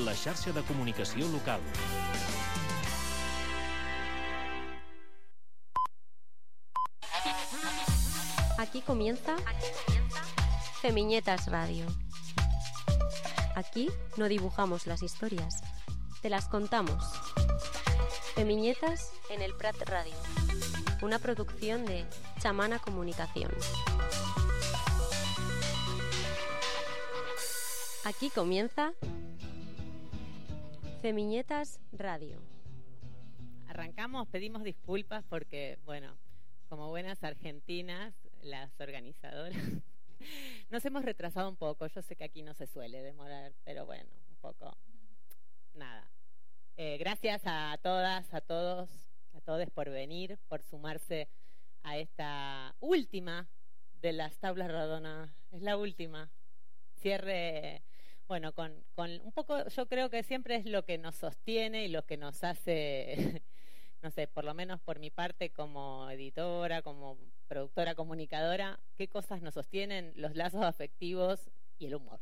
la xarxa de comunicació local. Aquí comienza Femiñetas Radio. Aquí no dibujamos las historias, te las contamos. Femiñetas en el Prat Radio, una producción de Chamana Comunicación. Aquí comienza Femiñetas Radio. Arrancamos, pedimos disculpas porque, bueno, como buenas argentinas, las organizadoras, nos hemos retrasado un poco. Yo sé que aquí no se suele demorar, pero bueno, un poco, nada. Gracias a todas, a todos, a todos por venir, por sumarse a esta última de las tablas rodonas. Es la última. Cierre, bueno, con un poco, yo creo que siempre es lo que nos sostiene y lo que nos hace, no sé, por lo menos por mi parte como editora, como productora, comunicadora, qué cosas nos sostienen: los lazos afectivos y el humor.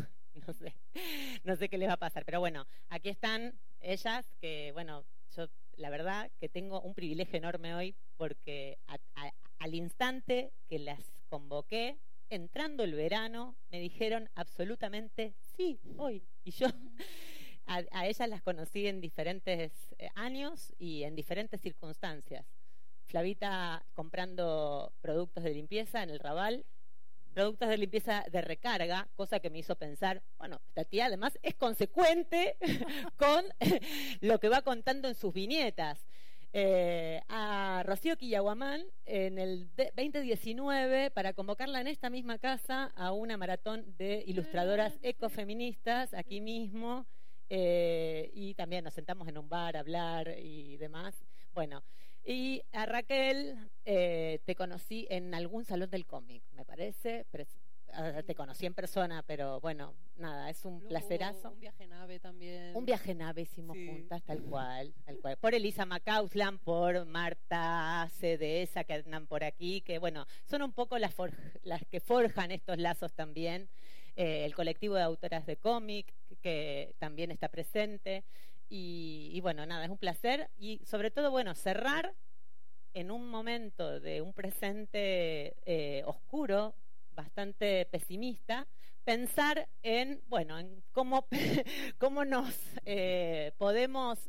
No sé qué les va a pasar, pero bueno, aquí están ellas que, bueno, yo la verdad que tengo un privilegio enorme hoy porque al instante que las convoqué, entrando el verano, me dijeron absolutamente sí, hoy. Y yo a ellas las conocí en diferentes años y en diferentes circunstancias. Flavita comprando productos de limpieza en el Raval, productos de limpieza de recarga, cosa que me hizo pensar, bueno, esta tía además es consecuente con lo que va contando en sus viñetas. A Rocío Quillaguamán en el 2019 para convocarla en esta misma casa a una maratón de ilustradoras ecofeministas aquí mismo, y también nos sentamos en un bar a hablar y demás. Bueno, y a Raquel te conocí en algún salón del cómic, me parece. Te conocí en persona, pero bueno, nada, es un placerazo. Un viaje nave también. Un viaje nave hicimos juntas, tal cual. Por Elisa Macauslan, por Marta CDS, que andan por aquí, que bueno, son un poco las que forjan estos lazos también. El colectivo de autoras de cómic, que también está presente. Y bueno, nada, es un placer. Y sobre todo, bueno, cerrar en un momento de un presente oscuro, bastante pesimista, pensar en, bueno, en cómo nos podemos,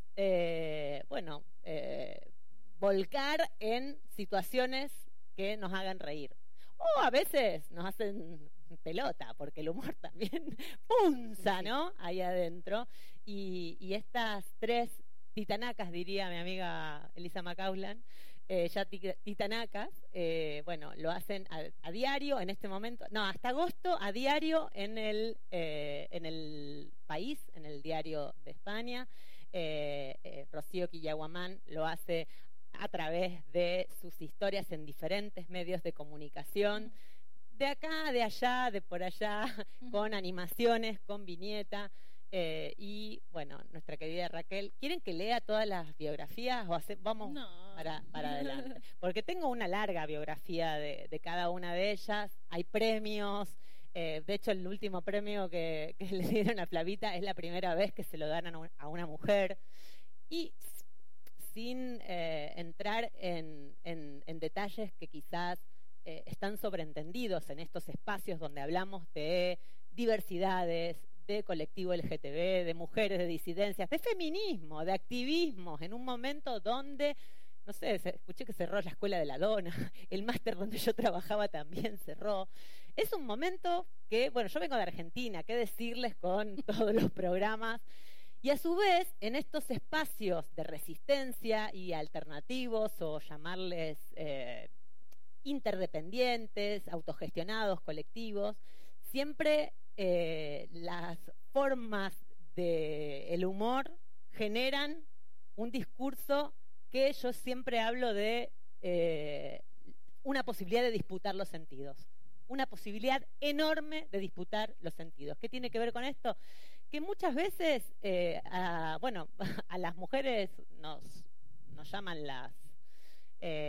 volcar en situaciones que nos hagan reír. O a veces nos hacen pelota, porque el humor también punza, ¿no? Ahí adentro. Y estas tres titanacas, diría mi amiga Elisa Macauslan, ya titanacas, bueno, lo hacen a diario en este momento, no, hasta agosto, a diario en el País, en el diario de España. Rocío Quillaguamán lo hace a través de sus historias en diferentes medios de comunicación, de acá, de allá, de por allá, con animaciones, con viñeta. Y bueno, nuestra querida Raquel, ¿quieren que lea todas las biografías o vamos para adelante? Porque tengo una larga biografía de cada una de ellas, hay premios. De hecho, el último premio que le dieron a Flavita es la primera vez que se lo dan a una mujer. Y sin entrar en detalles que quizás están sobreentendidos en estos espacios donde hablamos de diversidades, de colectivo LGTB, de mujeres, de disidencias, de feminismo, de activismos, en un momento donde, no sé, escuché que cerró la Escuela de la Dona, el máster donde yo trabajaba también cerró. Es un momento que, bueno, yo vengo de Argentina, qué decirles con todos los programas, y a su vez, en estos espacios de resistencia y alternativos, o llamarles interdependientes, autogestionados, colectivos, siempre las formas del humor generan un discurso que yo siempre hablo de una posibilidad de disputar los sentidos, una posibilidad enorme de disputar los sentidos. ¿Qué tiene que ver con esto? Que muchas veces, a las mujeres nos llaman las,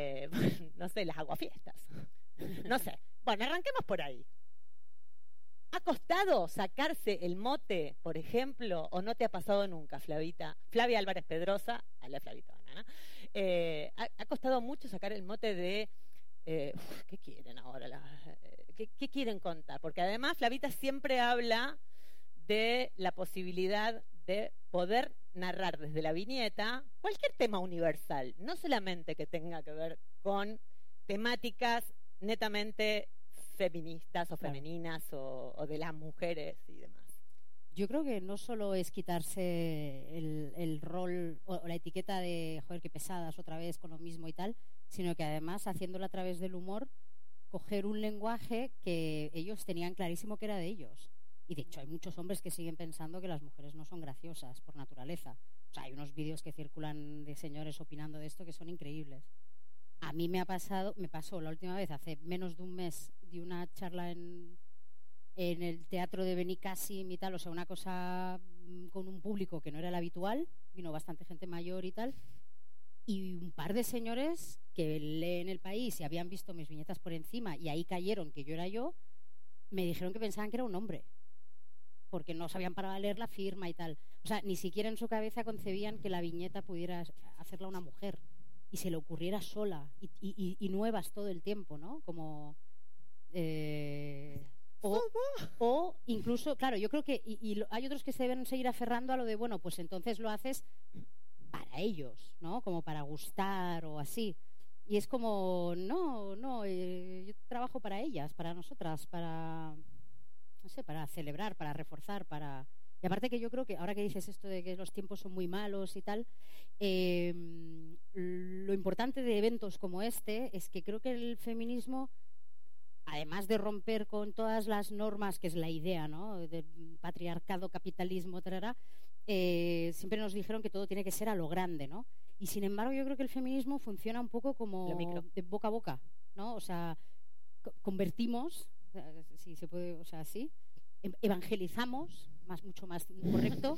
no sé, las aguafiestas. No sé. Bueno, arranquemos por ahí. ¿Ha costado sacarse el mote, por ejemplo, o no te ha pasado nunca, Flavita? Flavia Álvarez Pedrosa, a la Flavita Banana. ¿Ha costado mucho sacar el mote de qué quieren ahora? ¿Qué quieren contar? Porque además Flavita siempre habla de la posibilidad de poder narrar desde la viñeta cualquier tema universal, no solamente que tenga que ver con temáticas netamente feministas o femeninas o de las mujeres y demás. Yo creo que no solo es quitarse el rol o la etiqueta de joder, qué pesadas otra vez con lo mismo y tal, sino que además haciéndolo a través del humor, coger un lenguaje que ellos tenían clarísimo que era de ellos. Y de hecho hay muchos hombres que siguen pensando que las mujeres no son graciosas por naturaleza. O sea, hay unos vídeos que circulan de señores opinando de esto que son increíbles. A mí me pasó la última vez, hace menos de un mes, di una charla en el teatro de Benicàssim y tal, o sea, una cosa con un público que no era el habitual, vino bastante gente mayor y tal, y un par de señores que leen El País y habían visto mis viñetas por encima y ahí cayeron que yo era yo, me dijeron que pensaban que era un hombre, porque no sabían para leer la firma y tal. O sea, ni siquiera en su cabeza concebían que la viñeta pudiera hacerla una mujer y se le ocurriera sola y nuevas todo el tiempo, ¿no? Como o incluso, claro, yo creo que hay otros que se deben seguir aferrando a lo de, bueno, pues entonces lo haces para ellos, ¿no? Como para gustar o así. Y es como, no, yo trabajo para ellas, para nosotras, para, no sé, para celebrar, para reforzar, para... Y aparte que yo creo que, ahora que dices esto de que los tiempos son muy malos y tal, lo importante de eventos como este es que creo que el feminismo, además de romper con todas las normas, que es la idea, ¿no? De patriarcado, capitalismo, siempre nos dijeron que todo tiene que ser a lo grande, ¿no? Y sin embargo yo creo que el feminismo funciona un poco como de boca a boca, ¿no? O sea, convertimos, si se puede, o sea, sí, evangelizamos, mucho más correcto,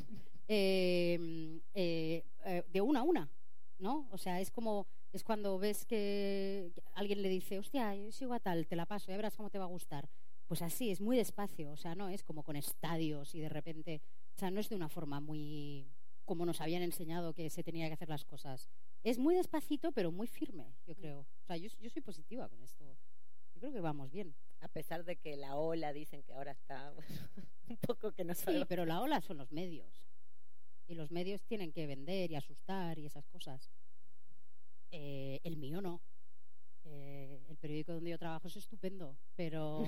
de una a una, ¿no? O sea, es cuando ves que alguien le dice, hostia, yo sigo a tal, te la paso, ya verás cómo te va a gustar. Pues así, es muy despacio, o sea, no es como con estadios y de repente, o sea, no es de una forma muy como nos habían enseñado que se tenía que hacer las cosas. Es muy despacito, pero muy firme, yo creo. O sea, yo soy positiva con esto. Yo creo que vamos bien. A pesar de que la ola dicen que ahora está un poco que no sabe. Sí, pero la ola son los medios. Y los medios tienen que vender y asustar y esas cosas. El mío no. El periódico donde yo trabajo es estupendo, pero...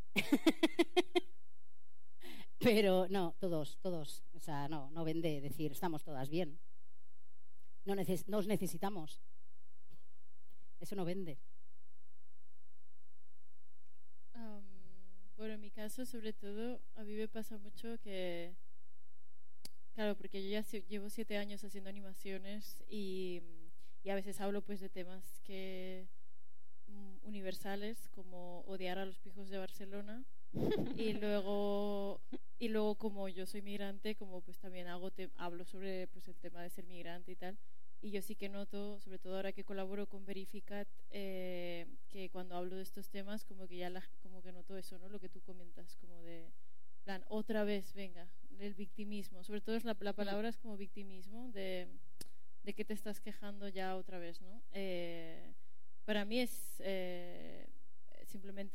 pero no, todos. O sea, no vende decir estamos todas bien. Nos necesitamos. Eso no vende. Bueno, en mi caso, sobre todo, a mí me pasa mucho que, claro, porque yo ya llevo 7 años haciendo animaciones y a veces hablo pues de temas que universales, como odiar a los pijos de Barcelona y luego como yo soy migrante, como pues también hablo sobre pues el tema de ser migrante y tal. Y yo sí que noto, sobre todo ahora que colaboro con Verificat, que cuando hablo de estos temas, como que como que noto eso, ¿no? Lo que tú comentas, como de, plan, otra vez, venga, el victimismo. Sobre todo la palabra es como victimismo, de que te estás quejando ya otra vez, ¿no? Para mí es simplemente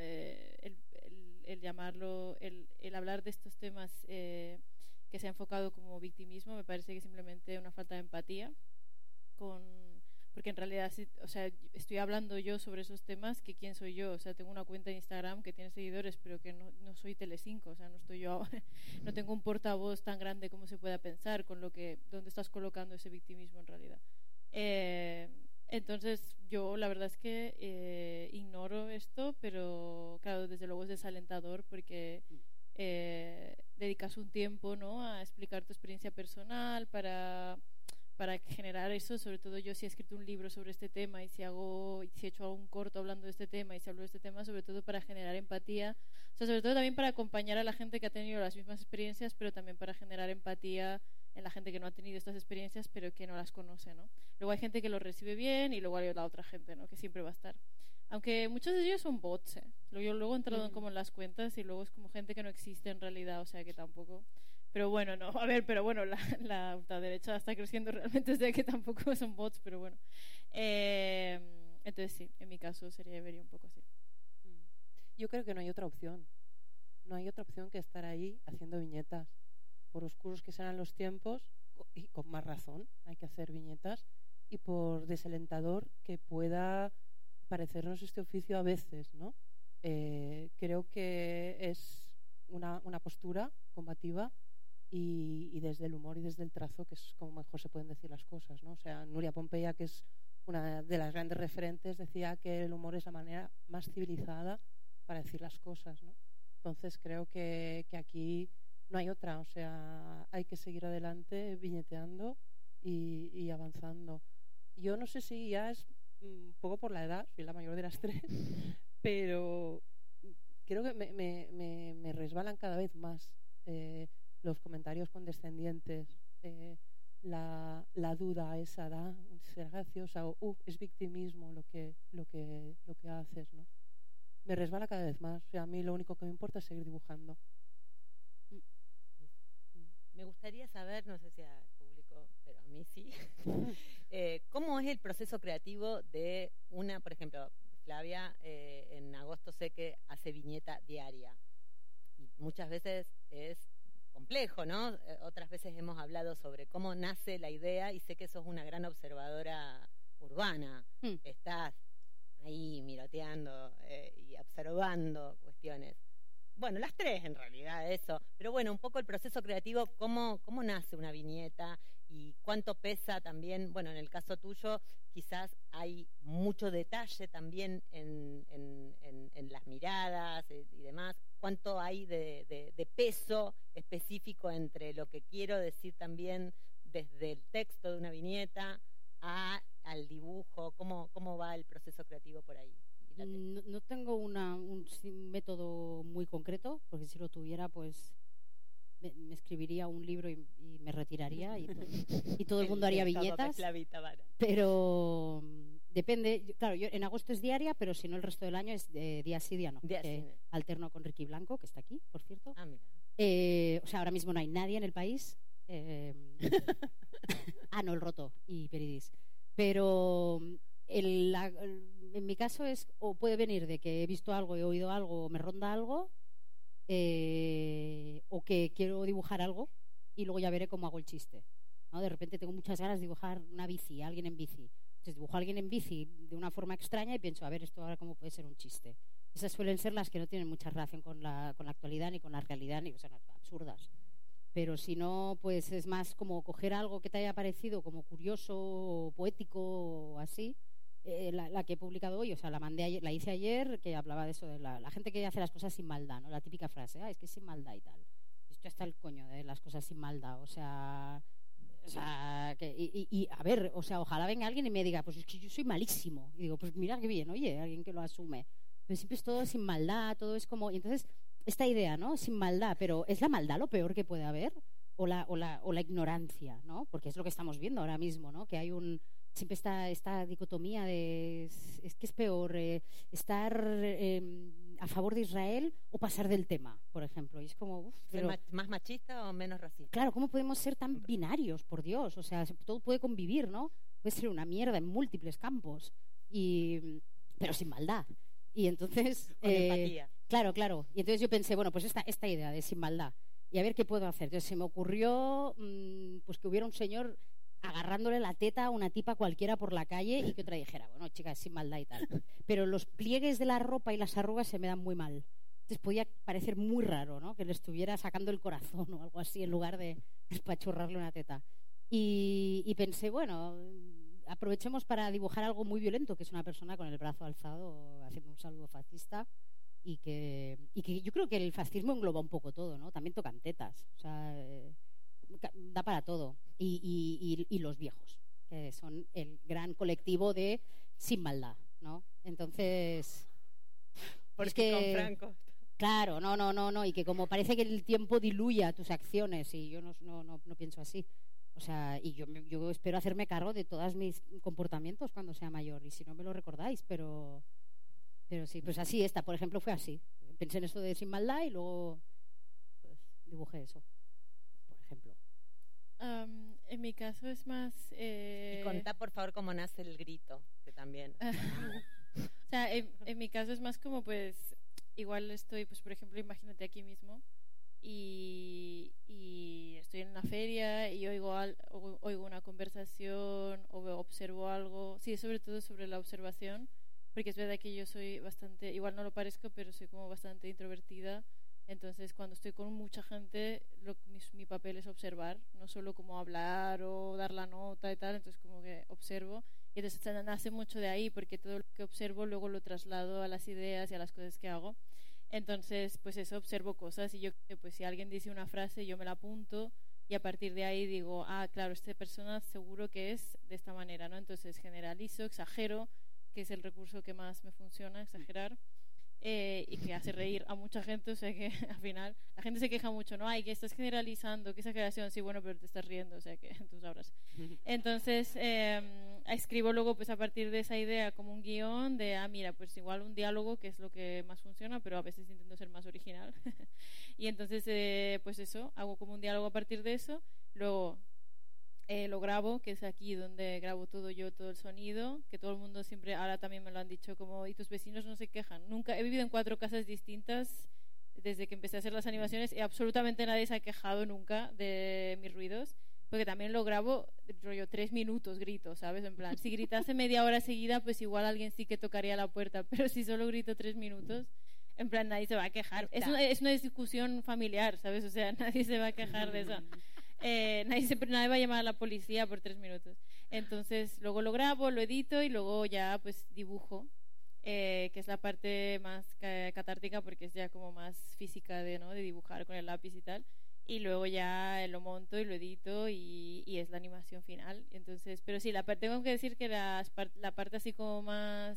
el llamarlo, el hablar de estos temas que se ha enfocado como victimismo, me parece que es simplemente una falta de empatía porque en realidad, o sea, estoy hablando yo sobre esos temas, que quién soy yo, o sea, tengo una cuenta de Instagram que tiene seguidores, pero que no soy Telecinco, o sea, no estoy yo, no tengo un portavoz tan grande como se pueda pensar, con dónde estás colocando ese victimismo en realidad. Entonces yo la verdad es que ignoro esto, pero claro, desde luego es desalentador porque dedicas un tiempo, ¿no?, a explicar tu experiencia personal para generar eso. Sobre todo yo si he escrito un libro sobre este tema y si he hecho un corto hablando de este tema y si hablo de este tema, sobre todo para generar empatía, o sea, sobre todo también para acompañar a la gente que ha tenido las mismas experiencias, pero también para generar empatía en la gente que no ha tenido estas experiencias pero que no las conoce, ¿no? Luego hay gente que lo recibe bien y luego hay la otra gente, ¿no?, que siempre va a estar. Aunque muchos de ellos son bots, ¿eh? Yo luego he entrado como en las cuentas y luego es como gente que no existe en realidad, o sea que tampoco... Pero bueno, no, a ver, pero bueno, la ultraderecha está creciendo realmente, o sea que tampoco son bots, pero bueno. Entonces sí, en mi caso vería un poco así. Yo creo que no hay otra opción. No hay otra opción que estar ahí haciendo viñetas. Por oscuros que sean los tiempos, y con más razón hay que hacer viñetas, y por desalentador que pueda parecernos este oficio a veces, ¿no? Creo que es una postura combativa y desde el humor y desde el trazo, que es como mejor se pueden decir las cosas, ¿no? O sea, Nuria Pompeya, que es una de las grandes referentes, decía que el humor es la manera más civilizada para decir las cosas, ¿no? Entonces creo que aquí no hay otra, o sea, hay que seguir adelante viñeteando y avanzando. Yo no sé si ya es un poco por la edad, soy la mayor de las tres, pero creo que me resbalan cada vez más los comentarios condescendientes, la duda a esa edad, será graciosa o es victimismo lo que haces, ¿no? Me resbala cada vez más. O sea, a mí lo único que me importa es seguir dibujando. Me gustaría saber, no sé si al público, pero a mí sí, ¿cómo es el proceso creativo de una, por ejemplo, Flavia, en agosto sé que hace viñeta diaria y muchas veces es complejo, ¿no? Otras veces hemos hablado sobre cómo nace la idea y sé que sos una gran observadora urbana. Estás ahí miroteando y observando cuestiones. Bueno, las tres en realidad, eso. Pero bueno, un poco el proceso creativo, cómo nace una viñeta y cuánto pesa también. Bueno, en el caso tuyo quizás hay mucho detalle también en las miradas y demás. ¿Cuánto hay de peso específico entre lo que quiero decir también desde el texto de una viñeta al dibujo? ¿Cómo va el proceso creativo por ahí? No tengo un método muy concreto, porque si lo tuviera, pues me escribiría un libro y me retiraría y todo el mundo haría viñetas. Pero depende, claro, yo en agosto es diaria, pero si no el resto del año es día sí, día no. Alterno con Ricky Blanco, que está aquí, por cierto. Ah, mira. O sea, ahora mismo no hay nadie en el país. No, el Roto y Peridis. Pero en mi caso es, o puede venir de que he visto algo, he oído algo, me ronda algo, o que quiero dibujar algo y luego ya veré cómo hago el chiste, ¿no? De repente tengo muchas ganas de dibujar una bici, alguien en bici. Entonces dibujo a alguien en bici de una forma extraña y pienso, a ver, esto ahora cómo puede ser un chiste. Esas suelen ser las que no tienen mucha relación con la actualidad ni con la realidad, o sea, absurdas. Pero si no, pues es más como coger algo que te haya parecido como curioso o poético o así. La que he publicado hoy, o sea, la hice ayer, que hablaba de eso, de la gente que hace las cosas sin maldad, ¿no? La típica frase, es que es sin maldad y tal. Esto está el coño de las cosas sin maldad, o sea a ver, o sea, ojalá venga alguien y me diga, pues es que yo soy malísimo. Y digo, pues mira qué bien, oye, alguien que lo asume. Pero siempre es todo sin maldad, todo es como... Y entonces, esta idea, ¿no? Sin maldad, pero ¿es la maldad lo peor que puede haber? O la ignorancia, ¿no? Porque es lo que estamos viendo ahora mismo, ¿no? Que hay siempre esta dicotomía de es que es peor estar a favor de Israel o pasar del tema, por ejemplo. Y es como pero, ¿más machista o menos racista? Claro, ¿cómo podemos ser tan binarios, por Dios? O sea, todo puede convivir, ¿no? Puede ser una mierda en múltiples campos, pero sin maldad. Y entonces con empatía. Claro. Y entonces yo pensé, bueno, pues esta idea de sin maldad y a ver qué puedo hacer. Entonces se me ocurrió pues que hubiera un señor agarrándole la teta a una tipa cualquiera por la calle y que otra dijera, bueno, chica, es sin maldad y tal. Pero los pliegues de la ropa y las arrugas se me dan muy mal. Entonces podía parecer muy raro, ¿no? Que le estuviera sacando el corazón o algo así en lugar de espachurrarle una teta. Y pensé, bueno, aprovechemos para dibujar algo muy violento, que es una persona con el brazo alzado haciendo un saludo fascista y que yo creo que el fascismo engloba un poco todo, ¿no? También tocan tetas, o sea... da para todo y los viejos, que son el gran colectivo de sin maldad, ¿no? Entonces porque es que con Franco claro, no, y que como parece que el tiempo diluya tus acciones y yo no pienso así, o sea, y yo espero hacerme cargo de todos mis comportamientos cuando sea mayor y si no me lo recordáis, pero Pero sí, pues así esta, por ejemplo, fue así. Pensé en esto de Sin Maldad y luego pues, dibujé eso, por ejemplo. En mi caso es más... Y contá, por favor, cómo nace el grito, que también... O sea, en mi caso es más como, pues, igual estoy, pues, por ejemplo, imagínate aquí mismo y estoy en una feria y oigo una conversación o observo algo. Sí, sobre todo sobre la observación, porque es verdad que yo soy bastante, igual no lo parezco, pero soy como bastante introvertida. Entonces, cuando estoy con mucha gente, mi papel es observar, no solo como hablar o dar la nota y tal, entonces como que observo. Y entonces nace mucho de ahí, porque todo lo que observo luego lo traslado a las ideas y a las cosas que hago. Entonces, pues eso, observo cosas y yo, pues si alguien dice una frase, yo me la apunto y a partir de ahí digo, ah, claro, esta persona seguro que es de esta manera, ¿no? Entonces generalizo, exagero, que es el recurso que más me funciona, exagerar. Y que hace reír a mucha gente, o sea que al final la gente se queja mucho, ¿no? Ay, que estás generalizando, qué exageración, sí, bueno, pero te estás riendo, o sea que tú sabrás. Entonces escribo luego pues a partir de esa idea como un guión de, mira, pues igual un diálogo, que es lo que más funciona, pero a veces intento ser más original. Y entonces pues eso, hago como un diálogo a partir de eso, luego lo grabo, que es aquí donde grabo todo yo, todo el sonido, que todo el mundo siempre, ahora también me lo han dicho, como, y tus vecinos no se quejan. Nunca, he vivido en 4 casas distintas desde que empecé a hacer las animaciones y absolutamente nadie se ha quejado nunca de mis ruidos, porque también lo grabo, rollo 3 minutos grito, ¿sabes? En plan, si gritase media hora seguida, pues igual alguien sí que tocaría la puerta, pero si solo grito 3 minutos, en plan, nadie se va a quejar. Es una discusión familiar, ¿sabes? O sea, nadie se va a quejar de eso. Nadie va a llamar a la policía por 3 minutos. Entonces luego lo grabo, lo edito y luego ya pues dibujo, que es la parte más catártica porque es ya como más física de dibujar con el lápiz y tal. Y luego ya lo monto y lo edito y es la animación final. Entonces, pero sí, tengo que decir que la parte así como más...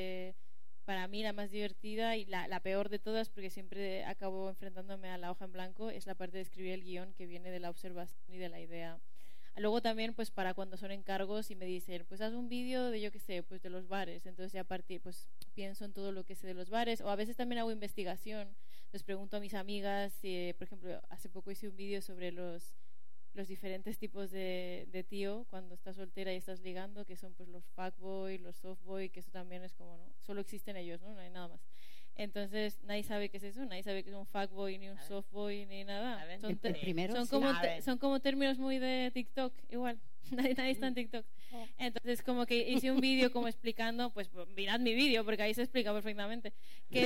para mí la más divertida y la peor de todas, porque siempre acabo enfrentándome a la hoja en blanco, es la parte de escribir el guión que viene de la observación y de la idea. Luego también pues para cuando son encargos y me dicen pues haz un vídeo de yo qué sé, pues de los bares, entonces ya a partir pues pienso en todo lo que sé de los bares, o a veces también hago investigación, les pregunto a mis amigas, por ejemplo hace poco hice un vídeo sobre los diferentes tipos de tío cuando estás soltera y estás ligando, que son pues los fuckboy, los softboy, que eso también es como, ¿no? Solo existen ellos, ¿no? No hay nada más. Entonces nadie sabe qué es eso, nadie sabe qué es un fuckboy, ni un softboy, ni nada. Son como términos muy de TikTok, igual. Nadie está en TikTok. Entonces como que hice un vídeo como explicando, pues mirad mi vídeo porque ahí se explica perfectamente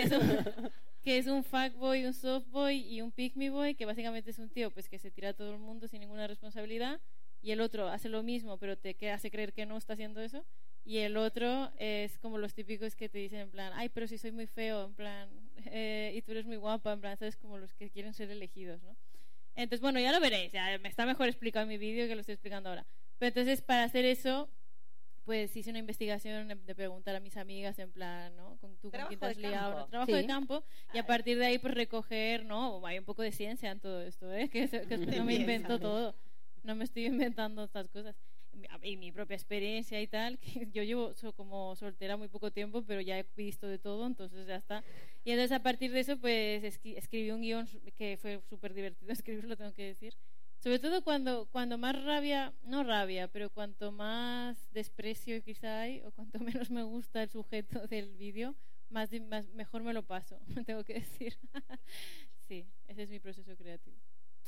que es un fuckboy, un softboy y un pick me boy, que básicamente es un tío pues que se tira a todo el mundo sin ninguna responsabilidad, y el otro hace lo mismo pero te hace creer que no está haciendo eso, y el otro es como los típicos que te dicen en plan, ay, pero si soy muy feo, en plan, y tú eres muy guapa, en plan, sabes, como los que quieren ser elegidos, ¿no? Entonces, bueno, ya lo veréis, ya me está mejor explicado en mi vídeo que lo estoy explicando ahora. Pero entonces, para hacer eso, pues hice una investigación de preguntar a mis amigas en plan, ¿no? ¿Con quién te has liado? ¿No? Trabajo de campo, y a partir de ahí pues recoger, ¿no? Hay un poco de ciencia en todo esto, ¿eh? Que no me invento todo, no me estoy inventando estas cosas. Y mi propia experiencia y tal, que yo llevo como soltera muy poco tiempo, pero ya he visto de todo, entonces ya está. Y entonces a partir de eso pues escribí un guión que fue súper divertido escribirlo, tengo que decir. Sobre todo cuando más no rabia, pero cuanto más desprecio quizá hay, o cuanto menos me gusta el sujeto del vídeo, mejor me lo paso, tengo que decir. Sí, ese es mi proceso creativo.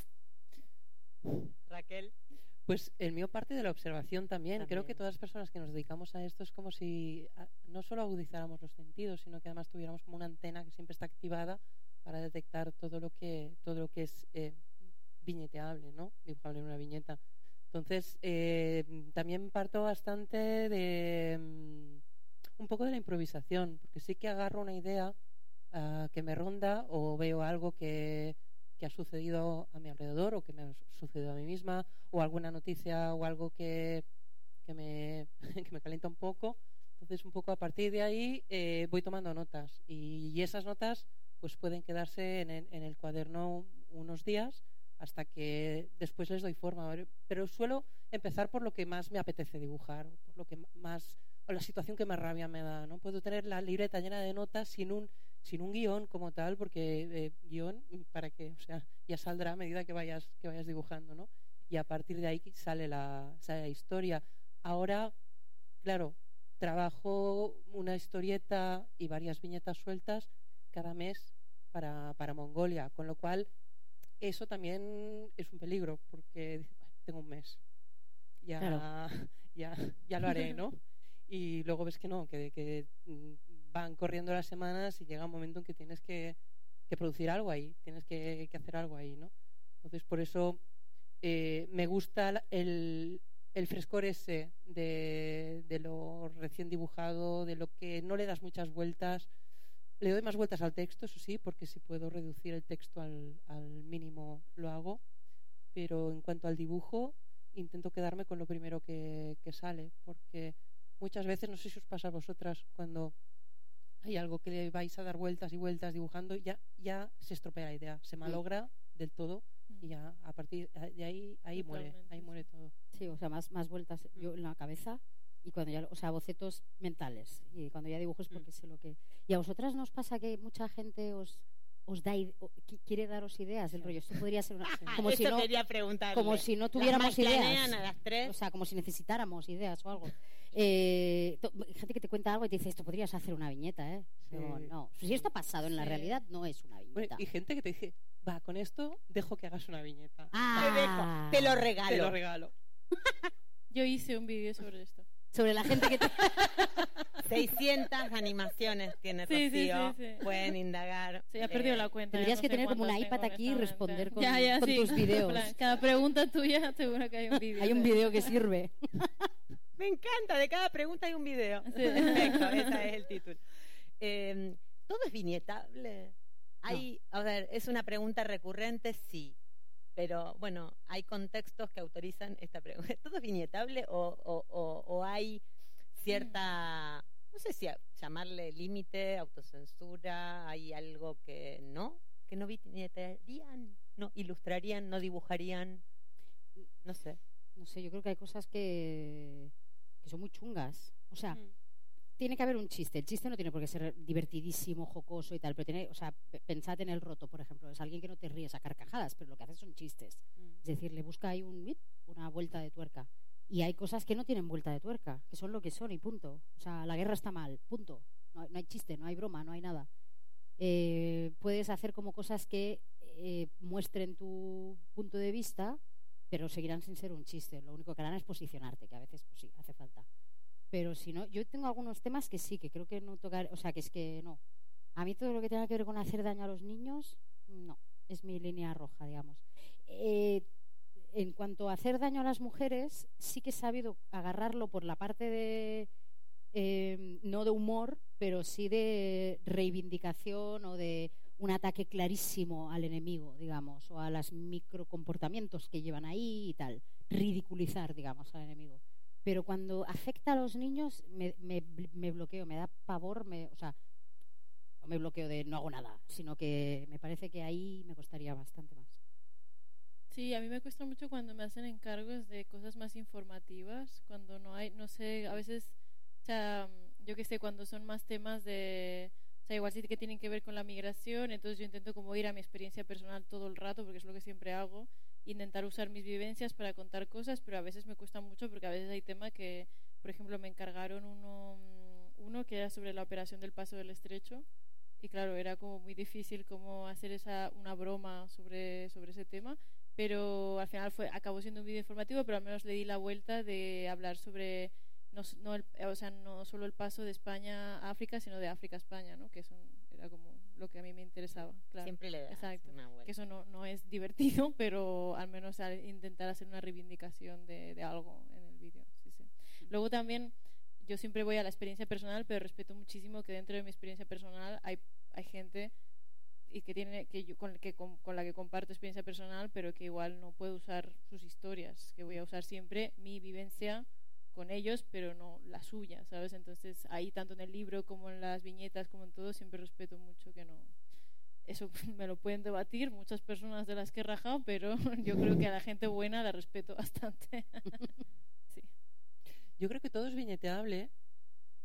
Raquel. Pues el mío parte de la observación también. Creo que todas las personas que nos dedicamos a esto es como si no solo agudizáramos los sentidos, sino que además tuviéramos como una antena que siempre está activada para detectar todo lo que es viñeteable, ¿no? Dibujable en una viñeta. Entonces, también parto bastante de un poco de la improvisación, porque sí que agarro una idea que me ronda, o veo algo que ha sucedido a mi alrededor o que me ha sucedido a mí misma, o alguna noticia o algo que me calienta un poco. Entonces, un poco a partir de ahí voy tomando notas, y esas notas pues pueden quedarse en el cuaderno unos días hasta que después les doy forma. Pero suelo empezar por lo que más me apetece dibujar, o por lo que más o la situación que más rabia me da, ¿no? Puedo tener la libreta llena de notas sin un guión como tal, porque guión, para que, o sea, ya saldrá a medida que vayas dibujando, ¿no? Y a partir de ahí sale la historia. Ahora, claro, trabajo una historieta y varias viñetas sueltas cada mes para Mongolia, con lo cual eso también es un peligro, porque tengo un mes, ya lo haré, ¿no? Y luego ves que no, que van corriendo las semanas y llega un momento en que tienes que producir algo ahí, tienes que hacer algo ahí, ¿no? Entonces, por eso me gusta el frescor ese de lo recién dibujado, de lo que no le das muchas vueltas. Le doy más vueltas al texto, eso sí, porque si puedo reducir el texto al mínimo lo hago, pero en cuanto al dibujo intento quedarme con lo primero que sale, porque muchas veces, no sé si os pasa a vosotras, cuando hay algo que le vais a dar vueltas y vueltas dibujando, ya se estropea la idea, se malogra del todo y ya a partir de ahí muere todo. Sí, o sea, más vueltas yo en la cabeza. Y cuando ya, o sea, bocetos mentales. Y cuando ya dibujo es porque sé lo que... ¿Y a vosotras nos pasa que mucha gente os da quiere daros ideas del rollo? Esto podría ser una... Como si no, quería preguntarle. Como si no tuviéramos ideas. A las 3. O sea, como si necesitáramos ideas o algo. Gente que te cuenta algo y te dice, esto podrías hacer una viñeta, ¿eh? Sí. No. Si esto ha pasado en la realidad, no es una viñeta. Bueno, y gente que te dice, va, con esto dejo que hagas una viñeta. Te lo regalo. Yo hice un vídeo sobre esto. Sobre la gente que 600 animaciones tiene Rocío. Sí. Pueden indagar. Se ha perdido la cuenta. Tendrías que tener como un iPad aquí y responder con sí. tus videos. Cada pregunta tuya, seguro que hay un vídeo. Hay un vídeo que sirve. Me encanta, de cada pregunta hay un video. Sí. Perfecto, ese es el título. ¿Todo es viñetable? A ver, es una pregunta recurrente, sí. Pero bueno, hay contextos que autorizan esta pregunta. ¿Todo es viñetable o hay cierta, no sé si llamarle límite, autocensura, hay algo que no viñetarían, no ilustrarían, no dibujarían? No sé, yo creo que hay cosas que son muy chungas. O sea, tiene que haber un chiste. El chiste no tiene por qué ser divertidísimo, jocoso y tal, pero pensad en El Roto, por ejemplo. Es alguien que no te ríes a carcajadas, pero lo que hace son chistes. Es decir, le busca ahí una vuelta de tuerca. Y hay cosas que no tienen vuelta de tuerca, que son lo que son y punto. O sea, la guerra está mal, punto. No hay chiste, no hay broma, no hay nada. Puedes hacer como cosas que muestren tu punto de vista, pero seguirán sin ser un chiste. Lo único que harán es posicionarte, que a veces pues sí, hace falta. Pero si no, yo tengo algunos temas que sí, que creo que no tocar, o sea, que es que no. A mí todo lo que tenga que ver con hacer daño a los niños, no, es mi línea roja, digamos. En cuanto a hacer daño a las mujeres, sí que he sabido agarrarlo por la parte de, no de humor, pero sí de reivindicación o de un ataque clarísimo al enemigo, digamos, o a los microcomportamientos que llevan ahí y tal. Ridiculizar, digamos, al enemigo. Pero cuando afecta a los niños me bloqueo, me da pavor, o sea, no me bloqueo de no hago nada, sino que me parece que ahí me costaría bastante más. Sí, a mí me cuesta mucho cuando me hacen encargos de cosas más informativas, cuando no hay, no sé, a veces, o sea, yo qué sé, cuando son más temas de, o sea, igual sí que tienen que ver con la migración, entonces yo intento como ir a mi experiencia personal todo el rato, porque es lo que siempre hago, intentar usar mis vivencias para contar cosas, pero a veces me cuesta mucho porque a veces hay temas que, por ejemplo, me encargaron uno que era sobre la operación del Paso del Estrecho y claro, era como muy difícil como hacer una broma sobre ese tema, pero al final acabó siendo un vídeo informativo, pero al menos le di la vuelta de hablar sobre no solo el paso de España a África, sino de África a España, ¿no? Que era como lo que a mí me interesaba. Claro. Siempre le das una vuelta. Que eso no es divertido, pero al menos intentar hacer una reivindicación de algo en el vídeo. Sí. Luego también yo siempre voy a la experiencia personal, pero respeto muchísimo que dentro de mi experiencia personal hay gente y con la que comparto experiencia personal, pero que igual no puedo usar sus historias, que voy a usar siempre mi vivencia con ellos, pero no la suya, ¿sabes? Entonces ahí tanto en el libro como en las viñetas como en todo siempre respeto mucho que no. Eso me lo pueden debatir muchas personas de las que he rajado, pero yo creo que a la gente buena la respeto bastante. Sí. Yo creo que todo es viñeteable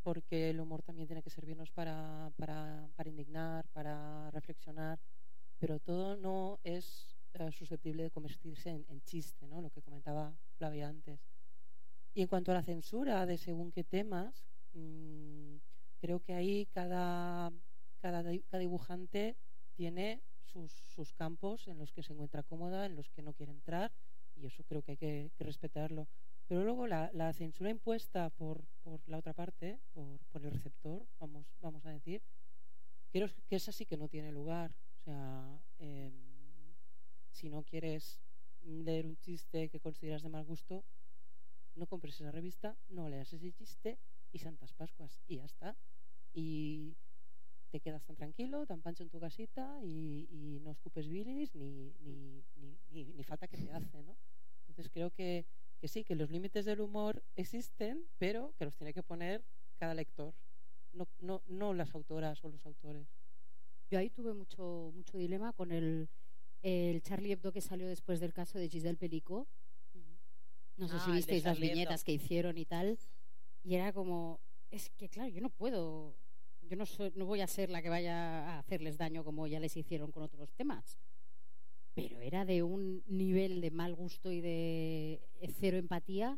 porque el humor también tiene que servirnos para indignar, para reflexionar, pero todo no es susceptible de convertirse en chiste, ¿no? Lo que comentaba Flavia antes. Y en cuanto a la censura de según qué temas, creo que ahí cada dibujante tiene sus campos en los que se encuentra cómoda, en los que no quiere entrar, y eso creo que hay que respetarlo. Pero luego la censura impuesta por la otra parte, por el receptor, vamos a decir, creo que esa sí que no tiene lugar. O sea, si no quieres leer un chiste que consideras de mal gusto, no compres esa revista, no leas ese chiste y Santas Pascuas, y ya está. Y te quedas tan tranquilo, tan pancho en tu casita y no escupes bilis ni falta que te hace, ¿no? Entonces creo que sí, que los límites del humor existen, pero que los tiene que poner cada lector, no las autoras o los autores. Yo ahí tuve mucho dilema con el Charlie Hebdo que salió después del caso de Giselle Pelicot. No sé si visteis las viñetas que hicieron y tal, y era como, es que claro, yo no puedo, yo no voy a ser la que vaya a hacerles daño como ya les hicieron con otros temas, pero era de un nivel de mal gusto y de cero empatía,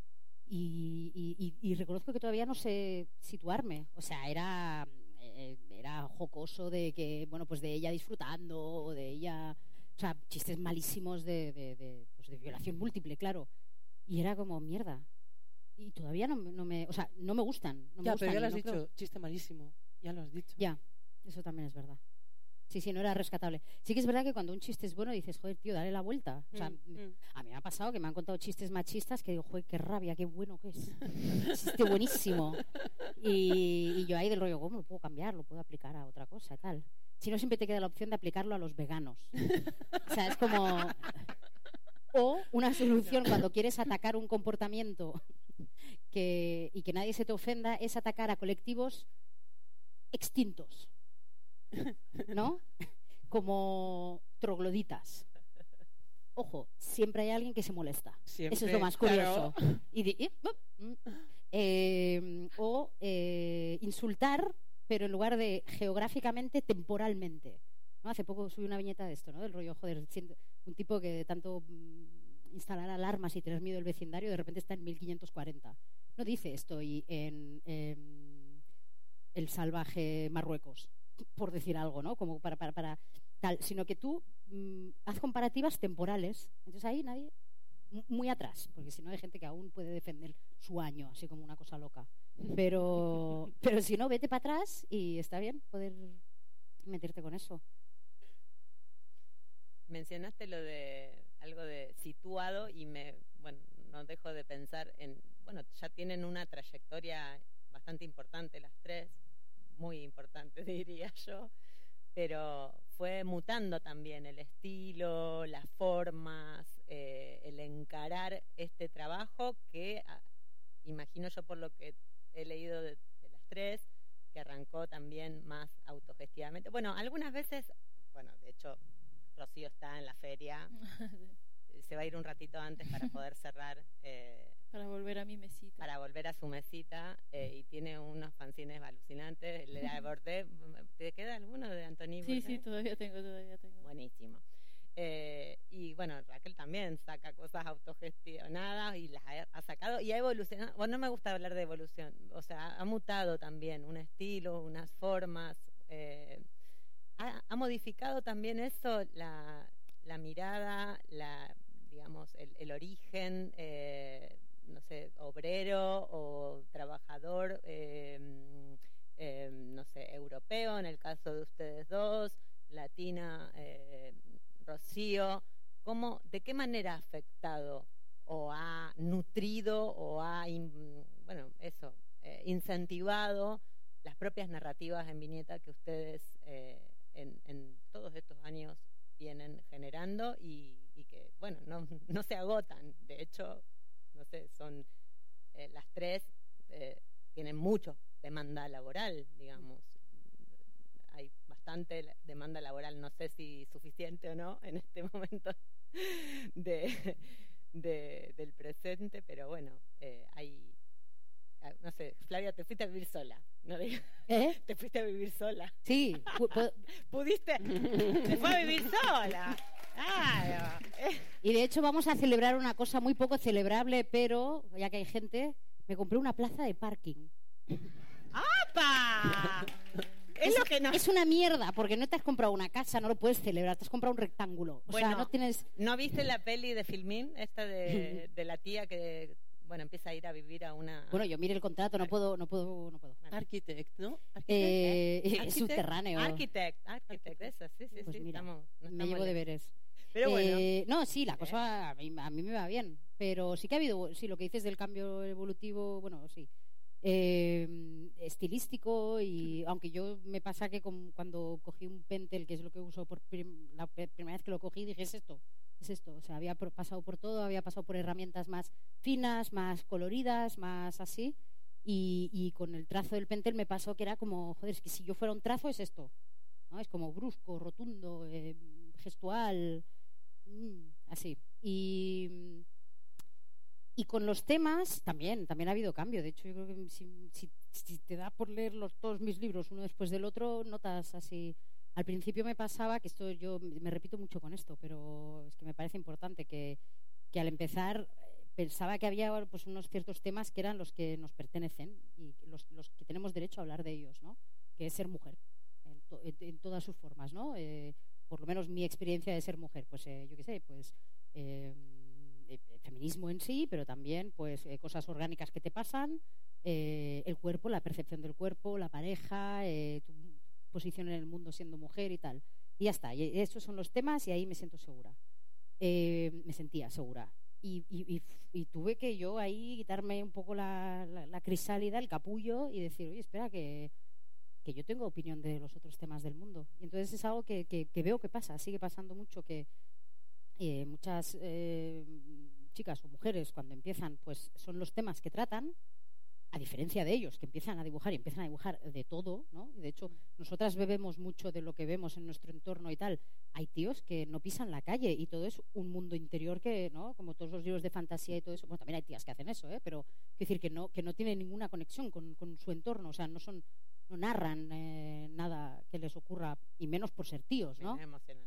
y reconozco que todavía no sé situarme. O sea, era jocoso de que, bueno, pues de ella disfrutando, o de ella, o sea, chistes malísimos de violación múltiple, claro. Y era como, mierda. Y todavía no me gustan. Pero ya lo has dicho, chiste malísimo. Ya lo has dicho. Ya, eso también es verdad. Sí, no era rescatable. Sí que es verdad que cuando un chiste es bueno dices, joder, tío, dale la vuelta. O sea, a mí me ha pasado que me han contado chistes machistas que digo, joder, qué rabia, qué bueno que es. Chiste buenísimo. Y yo ahí del rollo, ¿cómo lo puedo cambiar? Lo puedo aplicar a otra cosa, tal. Si no, siempre te queda la opción de aplicarlo a los veganos. O sea, es como... O una solución cuando quieres atacar un comportamiento y que nadie se te ofenda es atacar a colectivos extintos, ¿no? Como trogloditas. Ojo, siempre hay alguien que se molesta. Siempre, eso es lo más curioso. Claro. Insultar, pero en lugar de geográficamente, temporalmente, ¿no? Hace poco subí una viñeta de esto, ¿no? Del rollo, joder, un tipo que de tanto instalar alarmas y tener miedo del vecindario de repente está en 1540. No dice estoy en el salvaje Marruecos, por decir algo, ¿no? Como para tal, sino que tú haz comparativas temporales. Entonces ahí nadie, muy atrás, porque si no hay gente que aún puede defender su año, así como una cosa loca. Pero si no, vete para atrás y está bien poder meterte con eso. Mencionaste lo de algo de situado y no dejo de pensar en, ya tienen una trayectoria bastante importante las tres, muy importante diría yo, pero fue mutando también el estilo, las formas, el encarar este trabajo que imagino yo por lo que he leído de las tres, que arrancó también más autogestivamente. Bueno, algunas veces, de hecho Rocío está en la feria, se va a ir un ratito antes para poder cerrar. Para volver a mi mesita. Para volver a su mesita, y tiene unos fanzines alucinantes. Le abordé, ¿te queda alguno de Antoni? Sí, todavía tengo. Buenísimo. Y Raquel también saca cosas autogestionadas y las ha sacado y ha evolucionado. Bueno, no me gusta hablar de evolución, o sea, ha mutado también un estilo, unas formas. Ha modificado también eso, la mirada, digamos, el origen, no sé, obrero o trabajador, no sé, europeo, en el caso de ustedes dos, latina, Rocío. ¿De qué manera ha afectado o ha nutrido o ha, incentivado las propias narrativas en viñeta que ustedes en todos estos años vienen generando y que, no se agotan? De hecho, no sé, son las tres tienen mucho demanda laboral, digamos. Hay bastante demanda laboral, no sé si suficiente o no en este momento del presente, pero hay no sé, Flavia, te fuiste a vivir sola. No digas, te fuiste a vivir sola. Sí, Pudiste, te fue a vivir sola. Claro. Y de hecho vamos a celebrar una cosa muy poco celebrable, pero ya que hay gente, me compré una plaza de parking. ¡Apa! Es lo que no. Es una mierda, porque no te has comprado una casa, no lo puedes celebrar, te has comprado un rectángulo. O sea, no tienes... ¿No viste la peli de Filmín, esta de la tía que, bueno, empieza a ir a vivir a una... Bueno, yo miré el contrato, no puedo. Architect, ¿no? Es subterráneo. Architect, esa, sí. Pues mira, no me llevo deberes. Pero bueno. No, sí, la cosa a mí me va bien, pero sí que ha habido, sí, lo que dices del cambio evolutivo, bueno, sí. Estilístico, y aunque yo me pasa que cuando cogí un Pentel, que es lo que uso la primera vez que lo cogí, dije es esto, o sea, había pasado por todo, había pasado por herramientas más finas, más coloridas, más así, y con el trazo del Pentel me pasó que era como, joder, es que si yo fuera un trazo es esto, ¿no? Es como brusco, rotundo, gestual, así. Y con los temas también ha habido cambio. De hecho, yo creo que si te da por leer todos mis libros uno después del otro, notas así. Al principio me pasaba, que esto yo me repito mucho con esto, pero es que me parece importante que al empezar pensaba que había pues unos ciertos temas que eran los que nos pertenecen y los que tenemos derecho a hablar de ellos, ¿no? Que es ser mujer en todas sus formas, ¿no? Por lo menos mi experiencia de ser mujer, pues yo qué sé, pues feminismo en sí, pero también pues cosas orgánicas que te pasan, el cuerpo, la percepción del cuerpo, la pareja, tu posición en el mundo siendo mujer y tal. Y ya está, y estos son los temas y ahí me siento segura. Me sentía segura. Y tuve que yo ahí quitarme un poco la crisálida, el capullo y decir, oye, espera, que yo tengo opinión de los otros temas del mundo. Y entonces es algo que veo que pasa, sigue pasando mucho, que muchas chicas o mujeres cuando empiezan, pues son los temas que tratan, a diferencia de ellos, que empiezan a dibujar de todo, ¿no? Y de hecho, nosotras bebemos mucho de lo que vemos en nuestro entorno y tal. Hay tíos que no pisan la calle y todo es un mundo interior que, ¿no? Como todos los libros de fantasía y todo eso. Bueno, también hay tías que hacen eso, pero quiero decir que no tienen ninguna conexión con su entorno, o sea, no narran nada que les ocurra, y menos por ser tíos, ¿no? Es emocional.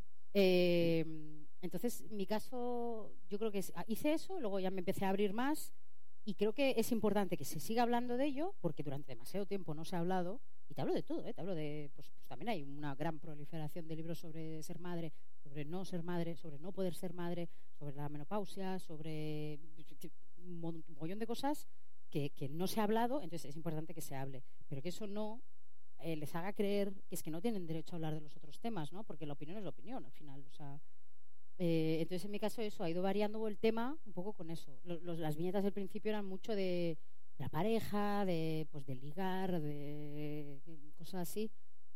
Entonces, mi caso, yo creo que hice eso, luego ya me empecé a abrir más, y creo que es importante que se siga hablando de ello, porque durante demasiado tiempo no se ha hablado, y te hablo de todo, te hablo de, pues también hay una gran proliferación de libros sobre ser madre, sobre no ser madre, sobre no poder ser madre, sobre la menopausia, sobre un montón de cosas que no se ha hablado, entonces es importante que se hable, pero que eso no les haga creer que es que no tienen derecho a hablar de los otros temas, ¿no? Porque la opinión es la opinión al final, o sea, entonces en mi caso eso ha ido variando el tema un poco con eso. Las viñetas del principio eran mucho de la pareja, de ligar, de cosas así,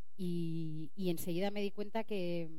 y enseguida me di cuenta que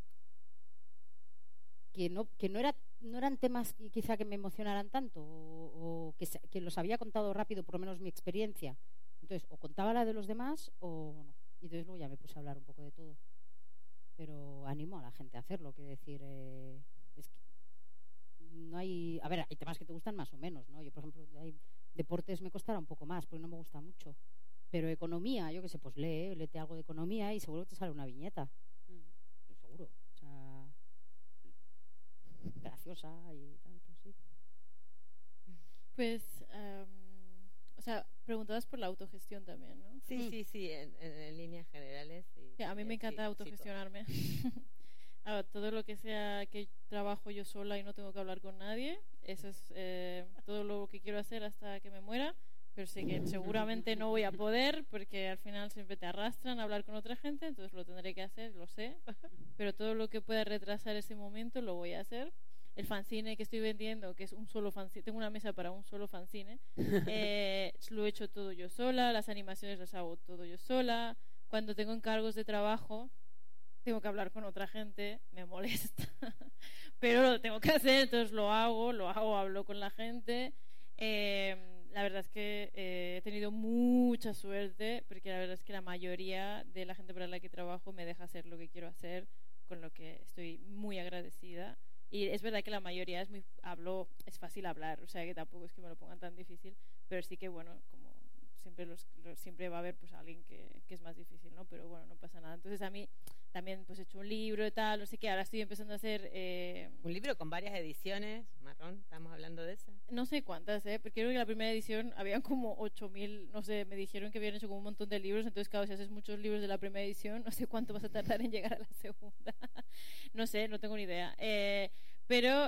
no eran temas quizá que me emocionaran tanto, o que los había contado rápido, por lo menos mi experiencia. Entonces, o contaba la de los demás o no. Y entonces luego ya me puse a hablar un poco de todo. Pero animo a la gente a hacerlo, quiero decir, es que no hay... A ver, hay temas que te gustan más o menos, ¿no? Yo, por ejemplo, hay deportes me costará un poco más, porque no me gusta mucho. Pero economía, yo qué sé, pues léete algo de economía y seguro que te sale una viñeta. Seguro. O sea, graciosa y tal, pues sí. Pues... o sea, preguntabas por la autogestión también, ¿no? Sí, en líneas generales. Sí, a mí me encanta autogestionarme. Ahora, todo lo que sea que trabajo yo sola y no tengo que hablar con nadie, eso es todo lo que quiero hacer hasta que me muera, pero sé que seguramente no voy a poder porque al final siempre te arrastran a hablar con otra gente, entonces lo tendré que hacer, lo sé, pero todo lo que pueda retrasar ese momento lo voy a hacer. El fanzine que estoy vendiendo, que es un solo fanzine, tengo una mesa para un solo fanzine, lo he hecho todo yo sola, las animaciones las hago todo yo sola. Cuando tengo encargos de trabajo, tengo que hablar con otra gente, me molesta, pero lo tengo que hacer, entonces lo hago, hablo con la gente. La verdad es que he tenido mucha suerte, porque la verdad es que la mayoría de la gente para la que trabajo me deja hacer lo que quiero hacer, con lo que estoy muy agradecida. Y es verdad que la mayoría es fácil hablar, o sea que tampoco es que me lo pongan tan difícil, pero sí que bueno, como siempre va a haber pues alguien que es más difícil, ¿no? Pero bueno, no pasa nada. Entonces a mí también pues he hecho un libro y tal, no sé qué, ahora estoy empezando a hacer... un libro con varias ediciones, Marrón, ¿estamos hablando de eso? No sé cuántas, porque creo que la primera edición habían como 8.000, no sé, me dijeron que habían hecho como un montón de libros, entonces claro, si haces muchos libros de la primera edición, no sé cuánto vas a tardar en llegar a la segunda. No sé, no tengo ni idea. Pero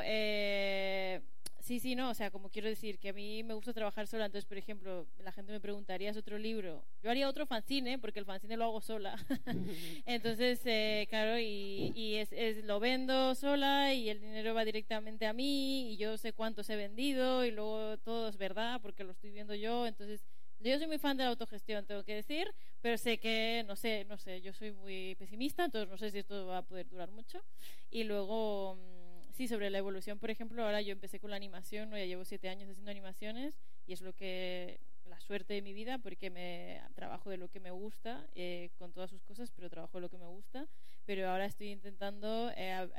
sí, no, o sea, como quiero decir que a mí me gusta trabajar sola, entonces, por ejemplo, la gente me preguntaría, ¿es otro libro? Yo haría otro fanzine, porque el fanzine lo hago sola. Entonces, claro, y lo vendo sola y el dinero va directamente a mí y yo sé cuántos he vendido y luego todo es verdad porque lo estoy viendo yo, entonces... Yo soy muy fan de la autogestión, tengo que decir, pero sé que, no sé, yo soy muy pesimista, entonces no sé si esto va a poder durar mucho. Y luego, sí, sobre la evolución, por ejemplo, ahora yo empecé con la animación, ¿no? Ya llevo 7 años haciendo animaciones y es la suerte de mi vida porque trabajo de lo que me gusta, con todas sus cosas, pero trabajo de lo que me gusta. Pero ahora estoy intentando,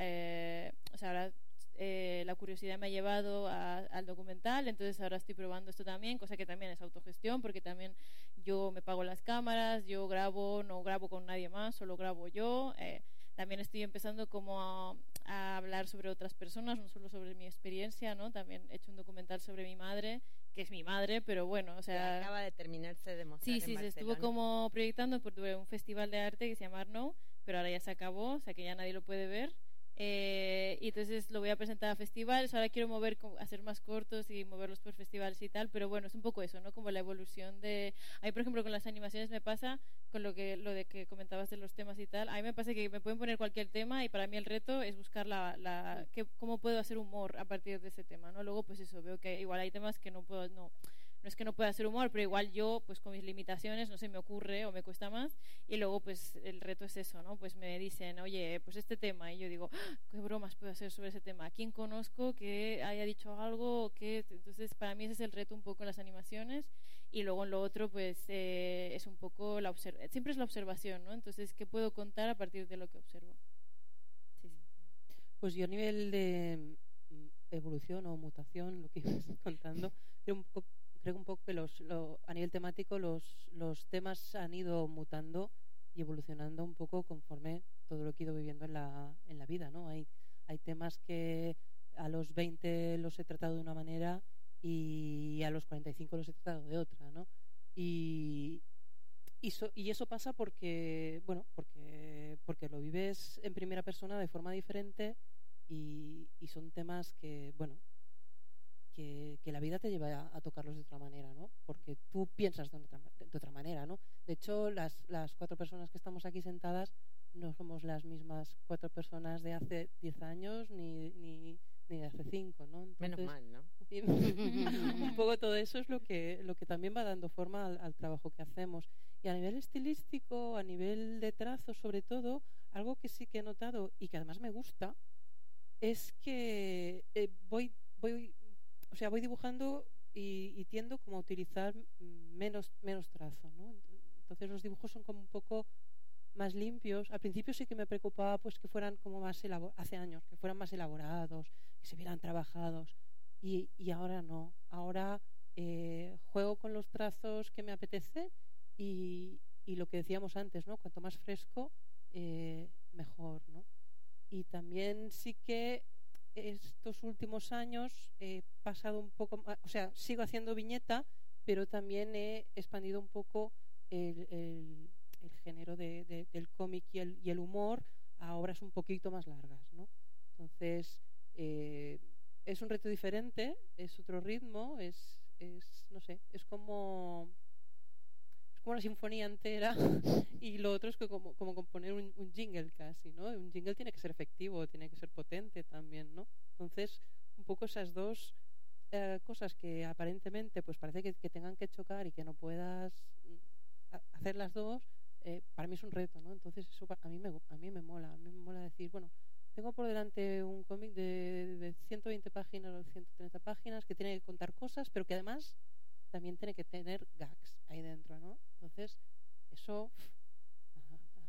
o sea, ahora... la curiosidad me ha llevado al documental, entonces ahora estoy probando esto también, cosa que también es autogestión, porque también yo me pago las cámaras, yo grabo, no grabo con nadie más, solo grabo yo. También estoy empezando como a hablar sobre otras personas, no solo sobre mi experiencia, ¿no? También he hecho un documental sobre mi madre, que es mi madre, pero bueno, o sea... Acaba de terminarse de mostrar Sí, se estuvo como proyectando por un festival de arte que se llama Arno, pero ahora ya se acabó, o sea que ya nadie lo puede ver. Y entonces lo voy a presentar a festivales. Ahora quiero hacer más cortos y moverlos por festivales y tal, pero bueno, es un poco eso, ¿no? Como la evolución de... A mí, por ejemplo, con las animaciones me pasa, con lo de que comentabas de los temas y tal, a mí me pasa que me pueden poner cualquier tema y para mí el reto es buscar cómo puedo hacer humor a partir de ese tema, ¿no? Luego, pues eso, veo que igual hay temas que no es que no pueda hacer humor, pero igual yo, pues con mis limitaciones, no sé, me ocurre o me cuesta más. Y luego, pues el reto es eso, ¿no? Pues me dicen, oye, pues este tema. Y yo digo, ¿qué bromas puedo hacer sobre ese tema? ¿A quién conozco que haya dicho algo? Entonces, para mí ese es el reto un poco en las animaciones. Y luego en lo otro, pues es un poco siempre es la observación, ¿no? Entonces, ¿qué puedo contar a partir de lo que observo? Sí. Pues yo a nivel de evolución o mutación, lo que ibas contando, creo que un poco que a nivel temático los temas han ido mutando y evolucionando un poco conforme todo lo que he ido viviendo en la vida, ¿no? Hay temas que a los 20 los he tratado de una manera y a los 45 los he tratado de otra, ¿no? Y eso pasa porque lo vives en primera persona de forma diferente y son temas que, bueno, que la vida te lleva a tocarlos de otra manera, ¿no? Porque tú piensas de otra manera, ¿no? De hecho, las 4 personas que estamos aquí sentadas no somos las mismas 4 personas de hace 10 años ni de hace 5, ¿no? Entonces, menos mal, ¿no? Un poco todo eso es lo que también va dando forma al trabajo que hacemos. Y a nivel estilístico, a nivel de trazo, sobre todo, algo que sí que he notado y que además me gusta es que voy dibujando y tiendo como a utilizar menos trazo, ¿no? Entonces los dibujos son como un poco más limpios. Al principio sí que me preocupaba pues que fueran como hace años, que fueran más elaborados, que se vieran trabajados, y ahora no. Ahora juego con los trazos que me apetece y lo que decíamos antes, ¿no? Cuanto más fresco, mejor, ¿no? Y también sí que estos últimos años he pasado un poco, o sea, sigo haciendo viñeta, pero también he expandido un poco el género del cómic y el humor a obras un poquito más largas, ¿no? Entonces es un reto diferente, es otro ritmo, no sé, es como una sinfonía entera y lo otro es que como componer un jingle casi, ¿no? Un jingle tiene que ser efectivo, tiene que ser potente también, ¿no? Entonces, un poco esas dos cosas que aparentemente pues parece que tengan que chocar y que no puedas hacer las dos, para mí es un reto, ¿no? Entonces eso a mí me mola decir, bueno, tengo por delante un cómic de 120 páginas o 130 páginas que tiene que contar cosas, pero que además también tiene que tener gags ahí dentro, ¿no? Entonces, eso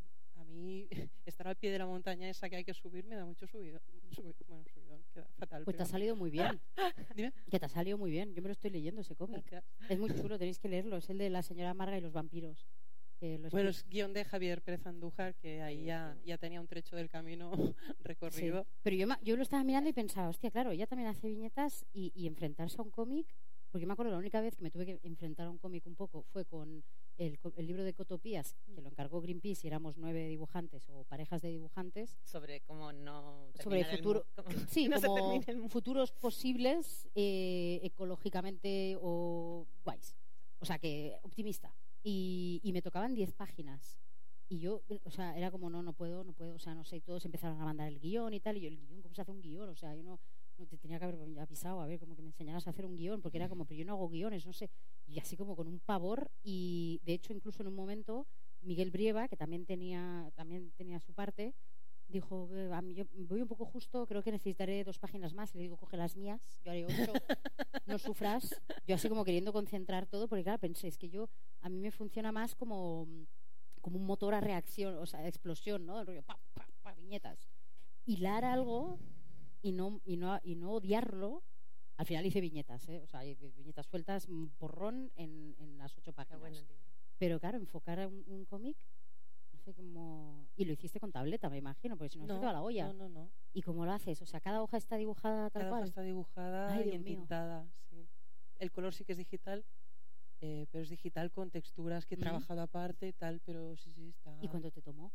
mí estar al pie de la montaña esa que hay que subir me da mucho subidón, queda fatal. Pues te ha salido muy bien. Dime. Que te ha salido muy bien. Yo me lo estoy leyendo ese cómic. Gracias. Es muy chulo, tenéis que leerlo. Es el de la señora Marga y los vampiros. Bueno, es guión de Javier Pérez Andújar, que ahí ya tenía un trecho del camino recorrido. Sí. Pero yo lo estaba mirando y pensaba, hostia, claro, ella también hace viñetas y enfrentarse a un cómic, porque me acuerdo la única vez que me tuve que enfrentar a un cómic un poco fue con el libro de Ecotopías, que lo encargó Greenpeace y éramos 9 dibujantes o parejas de dibujantes. Sobre cómo no sobre futuro, sí, no como futuros posibles ecológicamente o guays. O sea, que optimista. Y me tocaban 10 páginas. Y yo, o sea, era como, no puedo, o sea, no sé, y todos empezaron a mandar el guión y tal, y yo, el guión, ¿cómo se hace un guión? O sea, yo no te tenía que haber avisado, a ver, como que me enseñaras a hacer un guión, porque era como, pero yo no hago guiones, no sé, y así como con un pavor, y de hecho incluso en un momento, Miguel Brieva, que también tenía su parte, dijo, a mí yo voy un poco justo, creo que necesitaré 2 páginas más, y le digo, coge las mías, yo haré 8, no sufras, yo así como queriendo concentrar todo, porque claro, pensé, es que a mí me funciona más como un motor a reacción, o sea, explosión, ¿no? El rollo, pa, viñetas. Hilar algo y no odiarlo. Al final hice viñetas, ¿eh? O sea, viñetas sueltas, porrón en las 8 páginas. Bueno, pero claro, enfocar a un cómic, no sé cómo. Y lo hiciste con tableta, me imagino, porque si no, se te va la olla. No. ¿Y cómo lo haces? O sea, cada hoja está dibujada tal cual. Cada hoja está dibujada. Ay, y Dios mío. pintada, sí. El color sí que es digital. Pero es digital con texturas que he trabajado aparte y tal, pero sí está. ¿Y cuánto te tomó?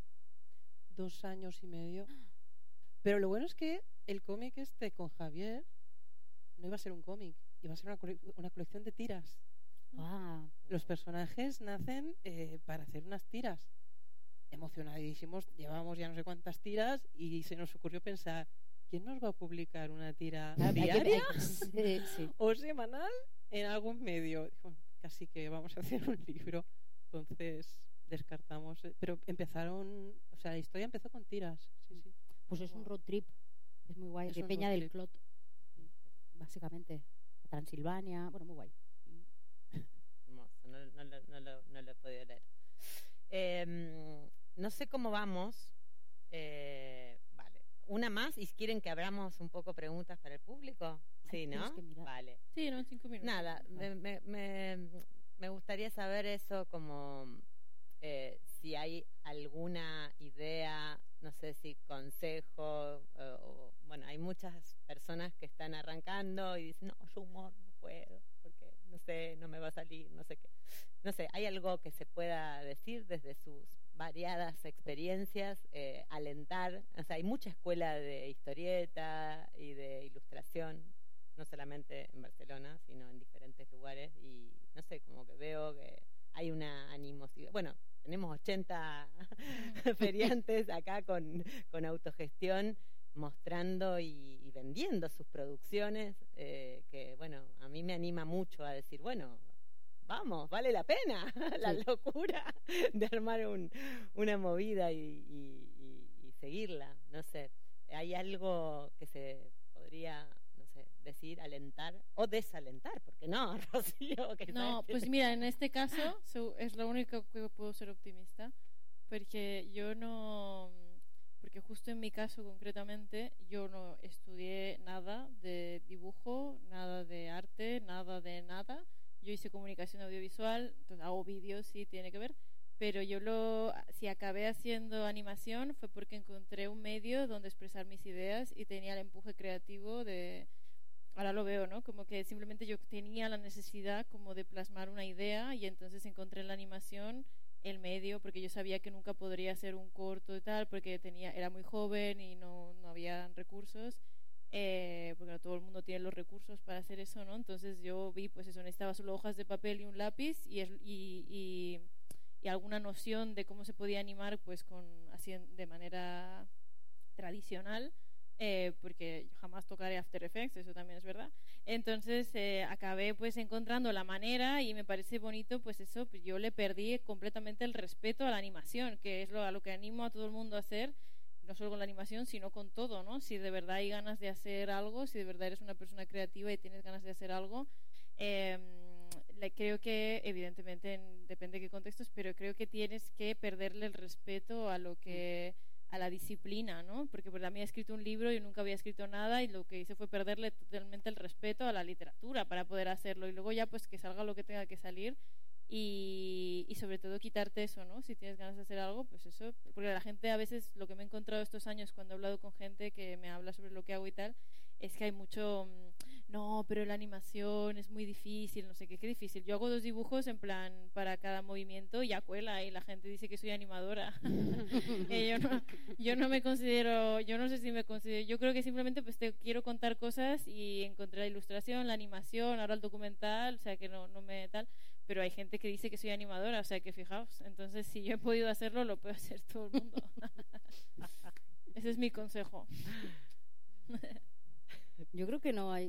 2 años y medio. Pero lo bueno es que el cómic con Javier no iba a ser un cómic, iba a ser una colección de tiras. Wow. Los personajes nacen para hacer unas tiras. Emocionadísimos, llevábamos ya no sé cuántas tiras y se nos ocurrió pensar, ¿quién nos va a publicar una tira diaria sí. o semanal en algún medio? Casi que vamos a hacer un libro. Entonces descartamos, pero la historia empezó con tiras. Sí. Pues es un road trip, es muy guay, de Peña del Clot, básicamente, a Transilvania, bueno, muy guay. Hermoso, no lo he podido leer. No sé cómo vamos. Vale, una más, y quieren que abramos un poco preguntas para el público. Sí, ¿no? Vale. Sí, no, en 5 minutos. Nada, me gustaría saber eso, como si hay alguna idea, no sé si consejo, bueno, hay muchas personas que están arrancando y dicen, no, yo humor no puedo, porque no sé, no me va a salir, no sé qué. No sé, ¿hay algo que se pueda decir desde sus variadas experiencias, alentar? O sea, hay mucha escuela de historieta y de ilustración, no solamente en Barcelona, sino en diferentes lugares, y no sé, como que veo que hay una animosidad. Bueno, tenemos 80 feriantes acá con autogestión, mostrando y vendiendo sus producciones, que bueno, a mí me anima mucho a decir, bueno, vamos, vale la pena la locura de armar una movida y seguirla. No sé, hay algo que se podría, no sé, decir, alentar o desalentar, porque no, Rocío, que no, pues mira, en este caso es lo único que puedo ser optimista, porque porque justo en mi caso concretamente yo no estudié nada de dibujo, nada de arte, nada de nada. Yo hice comunicación audiovisual, entonces hago vídeos, sí, tiene que ver, pero si acabé haciendo animación fue porque encontré un medio donde expresar mis ideas y tenía el empuje creativo ahora lo veo, ¿no? Como que simplemente yo tenía la necesidad como de plasmar una idea y entonces encontré en la animación el medio, porque yo sabía que nunca podría hacer un corto y tal, porque era muy joven y no había recursos. Porque no todo el mundo tiene los recursos para hacer eso, ¿no? Entonces yo vi, pues eso, necesitaba solo hojas de papel y un lápiz y alguna noción de cómo se podía animar, pues así de manera tradicional, porque yo jamás tocaré After Effects, eso también es verdad. Entonces acabé pues encontrando la manera y me parece bonito, pues eso, pues yo le perdí completamente el respeto a la animación, que es a lo que animo a todo el mundo a hacer. No solo con la animación, sino con todo, ¿no? Si de verdad hay ganas de hacer algo, si de verdad eres una persona creativa y tienes ganas de hacer algo, creo que evidentemente depende de qué contextos, pero creo que tienes que perderle el respeto a lo que a la disciplina, ¿no? Porque a mí he escrito un libro y nunca había escrito nada y lo que hice fue perderle totalmente el respeto a la literatura para poder hacerlo y luego ya pues que salga lo que tenga que salir y sobre todo quitarte eso, ¿no? Si tienes ganas de hacer algo, pues eso, porque la gente a veces, lo que me he encontrado estos años cuando he hablado con gente que me habla sobre lo que hago y tal, es que hay mucho, no, pero la animación es muy difícil, no sé qué difícil. Yo hago 2 dibujos en plan para cada movimiento y ya cuela y la gente dice que soy animadora. Yo no me considero, yo no sé si me considero, yo creo que simplemente pues te quiero contar cosas y encontré la ilustración, la animación, ahora el documental, o sea que no me tal, pero hay gente que dice que soy animadora, o sea que fijaos, entonces si yo he podido hacerlo, lo puede hacer todo el mundo. Ese es mi consejo. Yo creo que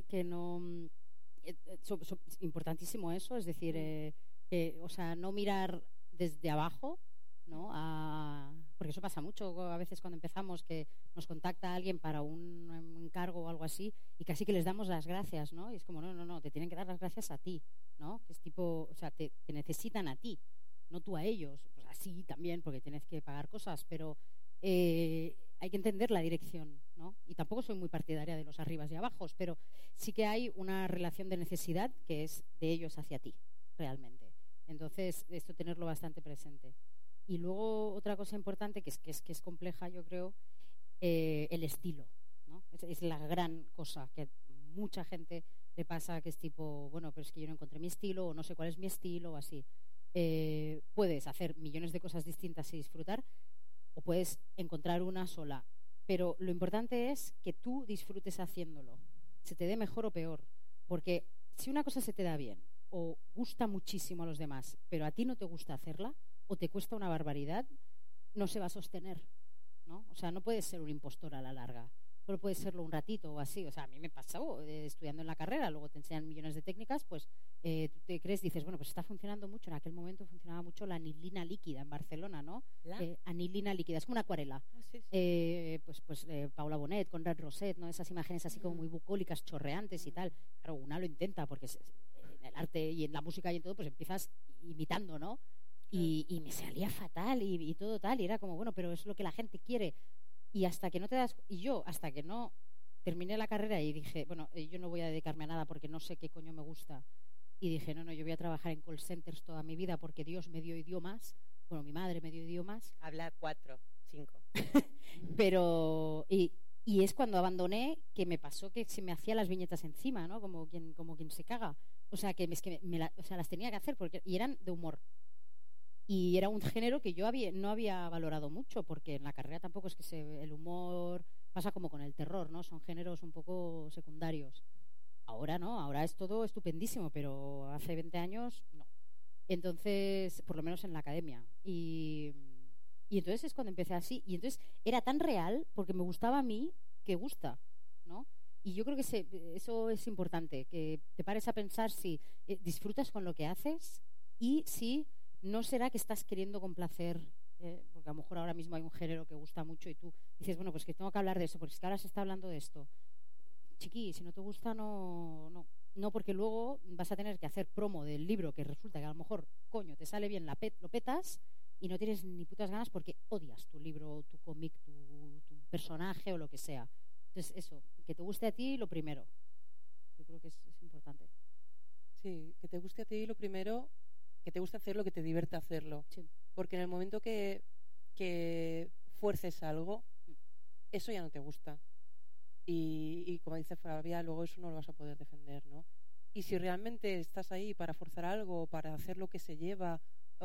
importantísimo eso, es decir, o sea, no mirar desde abajo, ¿no? Porque eso pasa mucho a veces cuando empezamos, que nos contacta alguien para un encargo o algo así y casi que les damos las gracias, ¿no? Y es como, no, te tienen que dar las gracias a ti, ¿no? Que es tipo, o sea, te necesitan a ti, no tú a ellos. Pues así también, porque tienes que pagar cosas, pero hay que entender la dirección, ¿no? Y tampoco soy muy partidaria de los arribas y abajos, pero sí que hay una relación de necesidad que es de ellos hacia ti, realmente. Entonces, esto tenerlo bastante presente. Y luego otra cosa importante que es compleja, yo creo, el estilo, ¿no? Es la gran cosa que mucha gente le pasa, que es tipo, bueno, pero es que yo no encontré mi estilo o no sé cuál es mi estilo o así. Puedes hacer millones de cosas distintas y disfrutar, o puedes encontrar una sola, pero lo importante es que tú disfrutes haciéndolo, se te dé mejor o peor, porque si una cosa se te da bien o gusta muchísimo a los demás, pero a ti no te gusta hacerla o te cuesta una barbaridad, no se va a sostener, ¿no? O sea, no puedes ser un impostor a la larga, solo puedes serlo un ratito o así. O sea, a mí me pasó estudiando en la carrera, luego te enseñan millones de técnicas, pues tú te crees, dices, bueno, pues está funcionando mucho. En aquel momento funcionaba mucho la anilina líquida en Barcelona, ¿no? Anilina líquida, es como una acuarela. Paula Bonet, Conrad Roset, ¿no? Esas imágenes así como muy bucólicas, chorreantes y tal. Claro, una lo intenta porque en el arte y en la música y en todo, pues empiezas imitando, ¿no? Y me salía fatal y todo tal, y era como, bueno, pero es lo que la gente quiere. Y hasta que no hasta que no terminé la carrera y dije, bueno, yo no voy a dedicarme a nada porque no sé qué coño me gusta, y dije, no, yo voy a trabajar en call centers toda mi vida porque Dios me dio idiomas, bueno, mi madre me dio idiomas. Habla 4, 5. Pero y es cuando abandoné que me pasó que se me hacía las viñetas encima, ¿no? Como quien se caga. O sea, que las tenía que hacer y eran de humor. Y era un género que yo no había valorado mucho, porque en la carrera tampoco es que el humor pasa como con el terror, ¿no? Son géneros un poco secundarios. Ahora no, ahora es todo estupendísimo, pero hace 20 años no. Entonces, por lo menos en la academia. Y entonces es cuando empecé así. Y entonces era tan real, porque me gustaba a mí, que gusta, ¿no? Y yo creo que eso es importante, que te pares a pensar si disfrutas con lo que haces y si no será que estás queriendo complacer, porque a lo mejor ahora mismo hay un género que gusta mucho y tú dices, bueno, pues que tengo que hablar de eso, porque es que ahora se está hablando de esto. Chiqui, si no te gusta, no, porque luego vas a tener que hacer promo del libro que resulta que a lo mejor, coño, te sale bien, lo petas y no tienes ni putas ganas porque odias tu libro, tu cómic, tu personaje o lo que sea. Entonces, eso, que te guste a ti lo primero. Yo creo que es importante. Sí, que te guste a ti lo primero, que te guste hacerlo, que te divierta hacerlo. Sí. Porque en el momento que fuerces algo, eso ya no te gusta. Y como dice Fabia, luego eso no lo vas a poder defender, ¿no? Y si realmente estás ahí para forzar algo, para hacer lo que se lleva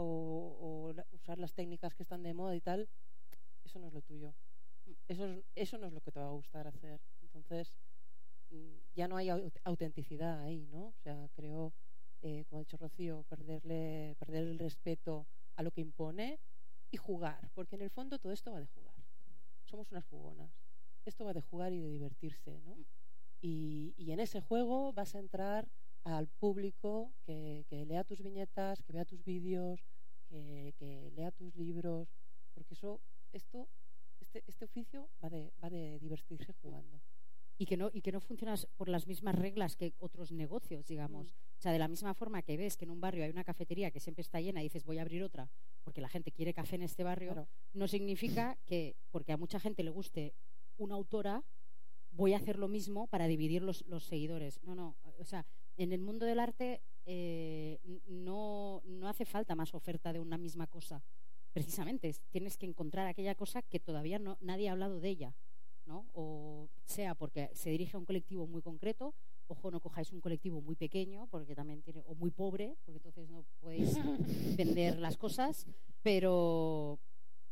o usar las técnicas que están de moda y tal, eso no es lo tuyo. Eso no es lo que te va a gustar hacer. Entonces, ya no hay autenticidad ahí, ¿no? O sea, creo, como ha dicho Rocío, perder el respeto a lo que impone y jugar, porque en el fondo todo esto va de jugar. Somos unas jugonas. Esto va de jugar y de divertirse, ¿no? Y en ese juego vas a entrar al público que lea tus viñetas, que vea tus vídeos, que lea tus libros, porque este oficio va de divertirse jugando. y que no funcionas por las mismas reglas que otros negocios, digamos. O sea, de la misma forma que ves que en un barrio hay una cafetería que siempre está llena y dices voy a abrir otra porque la gente quiere café en este barrio, Claro. no significa que porque a mucha gente le guste una autora voy a hacer lo mismo para dividir los seguidores. No, o sea, en el mundo del arte no hace falta más oferta de una misma cosa. Precisamente, tienes que encontrar aquella cosa que todavía nadie ha hablado de ella, ¿no? O sea, porque se dirige a un colectivo muy concreto. Ojo, no cojáis un colectivo muy pequeño, porque también tiene, o muy pobre, porque entonces no podéis vender las cosas, pero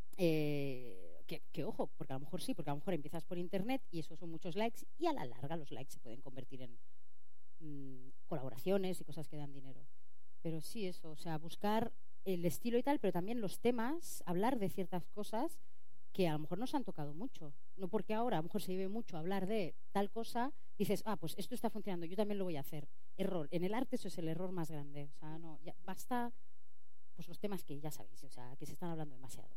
que ojo, porque a lo mejor sí, porque a lo mejor empiezas por internet y eso son muchos likes y a la larga los likes se pueden convertir en colaboraciones y cosas que dan dinero. Pero sí eso, o sea, buscar el estilo y tal, pero también los temas, hablar de ciertas cosas que a lo mejor nos han tocado mucho. No porque ahora a lo mejor se lleve mucho a hablar de tal cosa, dices, pues esto está funcionando, yo también lo voy a hacer. Error. En el arte eso es el error más grande. O sea, no, ya basta pues los temas que ya sabéis, o sea, que se están hablando demasiado.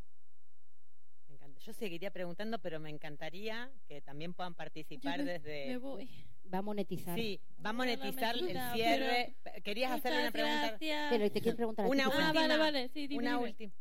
Me encanta. Yo seguiría preguntando, pero me encantaría que también puedan participar desde... Me voy. Va a monetizar. Sí, va a monetizar el Pero- cierre. ¿Querías hacerle una Muchas pregunta? gracias. Pero te quiero preguntar a ti, Una ¿qué última. opinas? Vale, sí, dime, Una dime. última.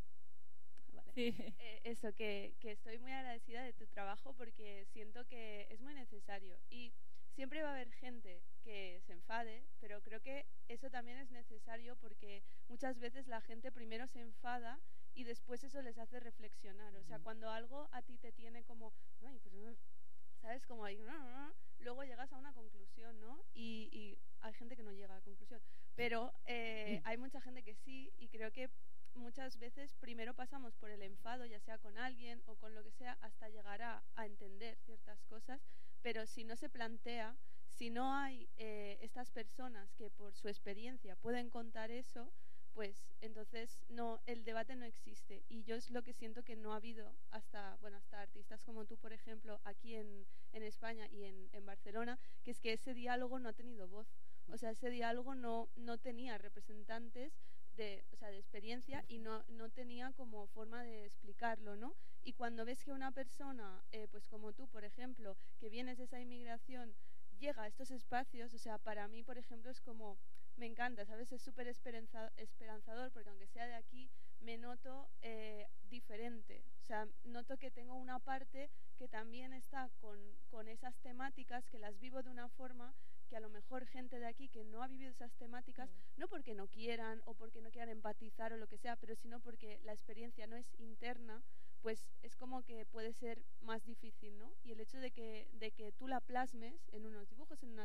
Sí. Eso, que estoy muy agradecida de tu trabajo porque siento que es muy necesario y siempre va a haber gente que se enfade, pero creo que eso también es necesario porque muchas veces la gente primero se enfada y después eso les hace reflexionar. O sea, cuando algo a ti te tiene como, ay, pues no, ¿sabes? Como ahí, no, luego llegas a una conclusión, ¿no? Y hay gente que no llega a la conclusión, pero hay mucha gente que sí, y creo que muchas veces primero pasamos por el enfado, ya sea con alguien o con lo que sea, hasta llegar a entender ciertas cosas, pero si no se plantea, si no hay estas personas que por su experiencia pueden contar eso, pues entonces el debate no existe. Y yo es lo que siento que no ha habido hasta artistas como tú, por ejemplo, aquí en España y en Barcelona, que es que ese diálogo no ha tenido voz. O sea, ese diálogo no tenía representantes de experiencia y no tenía como forma de explicarlo, ¿no? Y cuando ves que una persona, pues como tú, por ejemplo, que vienes de esa inmigración, llega a estos espacios, o sea, para mí, por ejemplo, es como, me encanta, ¿sabes? Es súper esperanzador porque aunque sea de aquí, me noto diferente. O sea, noto que tengo una parte que también está con esas temáticas, que las vivo de una forma que a lo mejor gente de aquí que no ha vivido esas temáticas, no porque no quieran o porque no quieran empatizar o lo que sea, pero sino porque la experiencia no es interna, pues es como que puede ser más difícil, ¿no? Y el hecho de que tú la plasmes en unos dibujos, en unas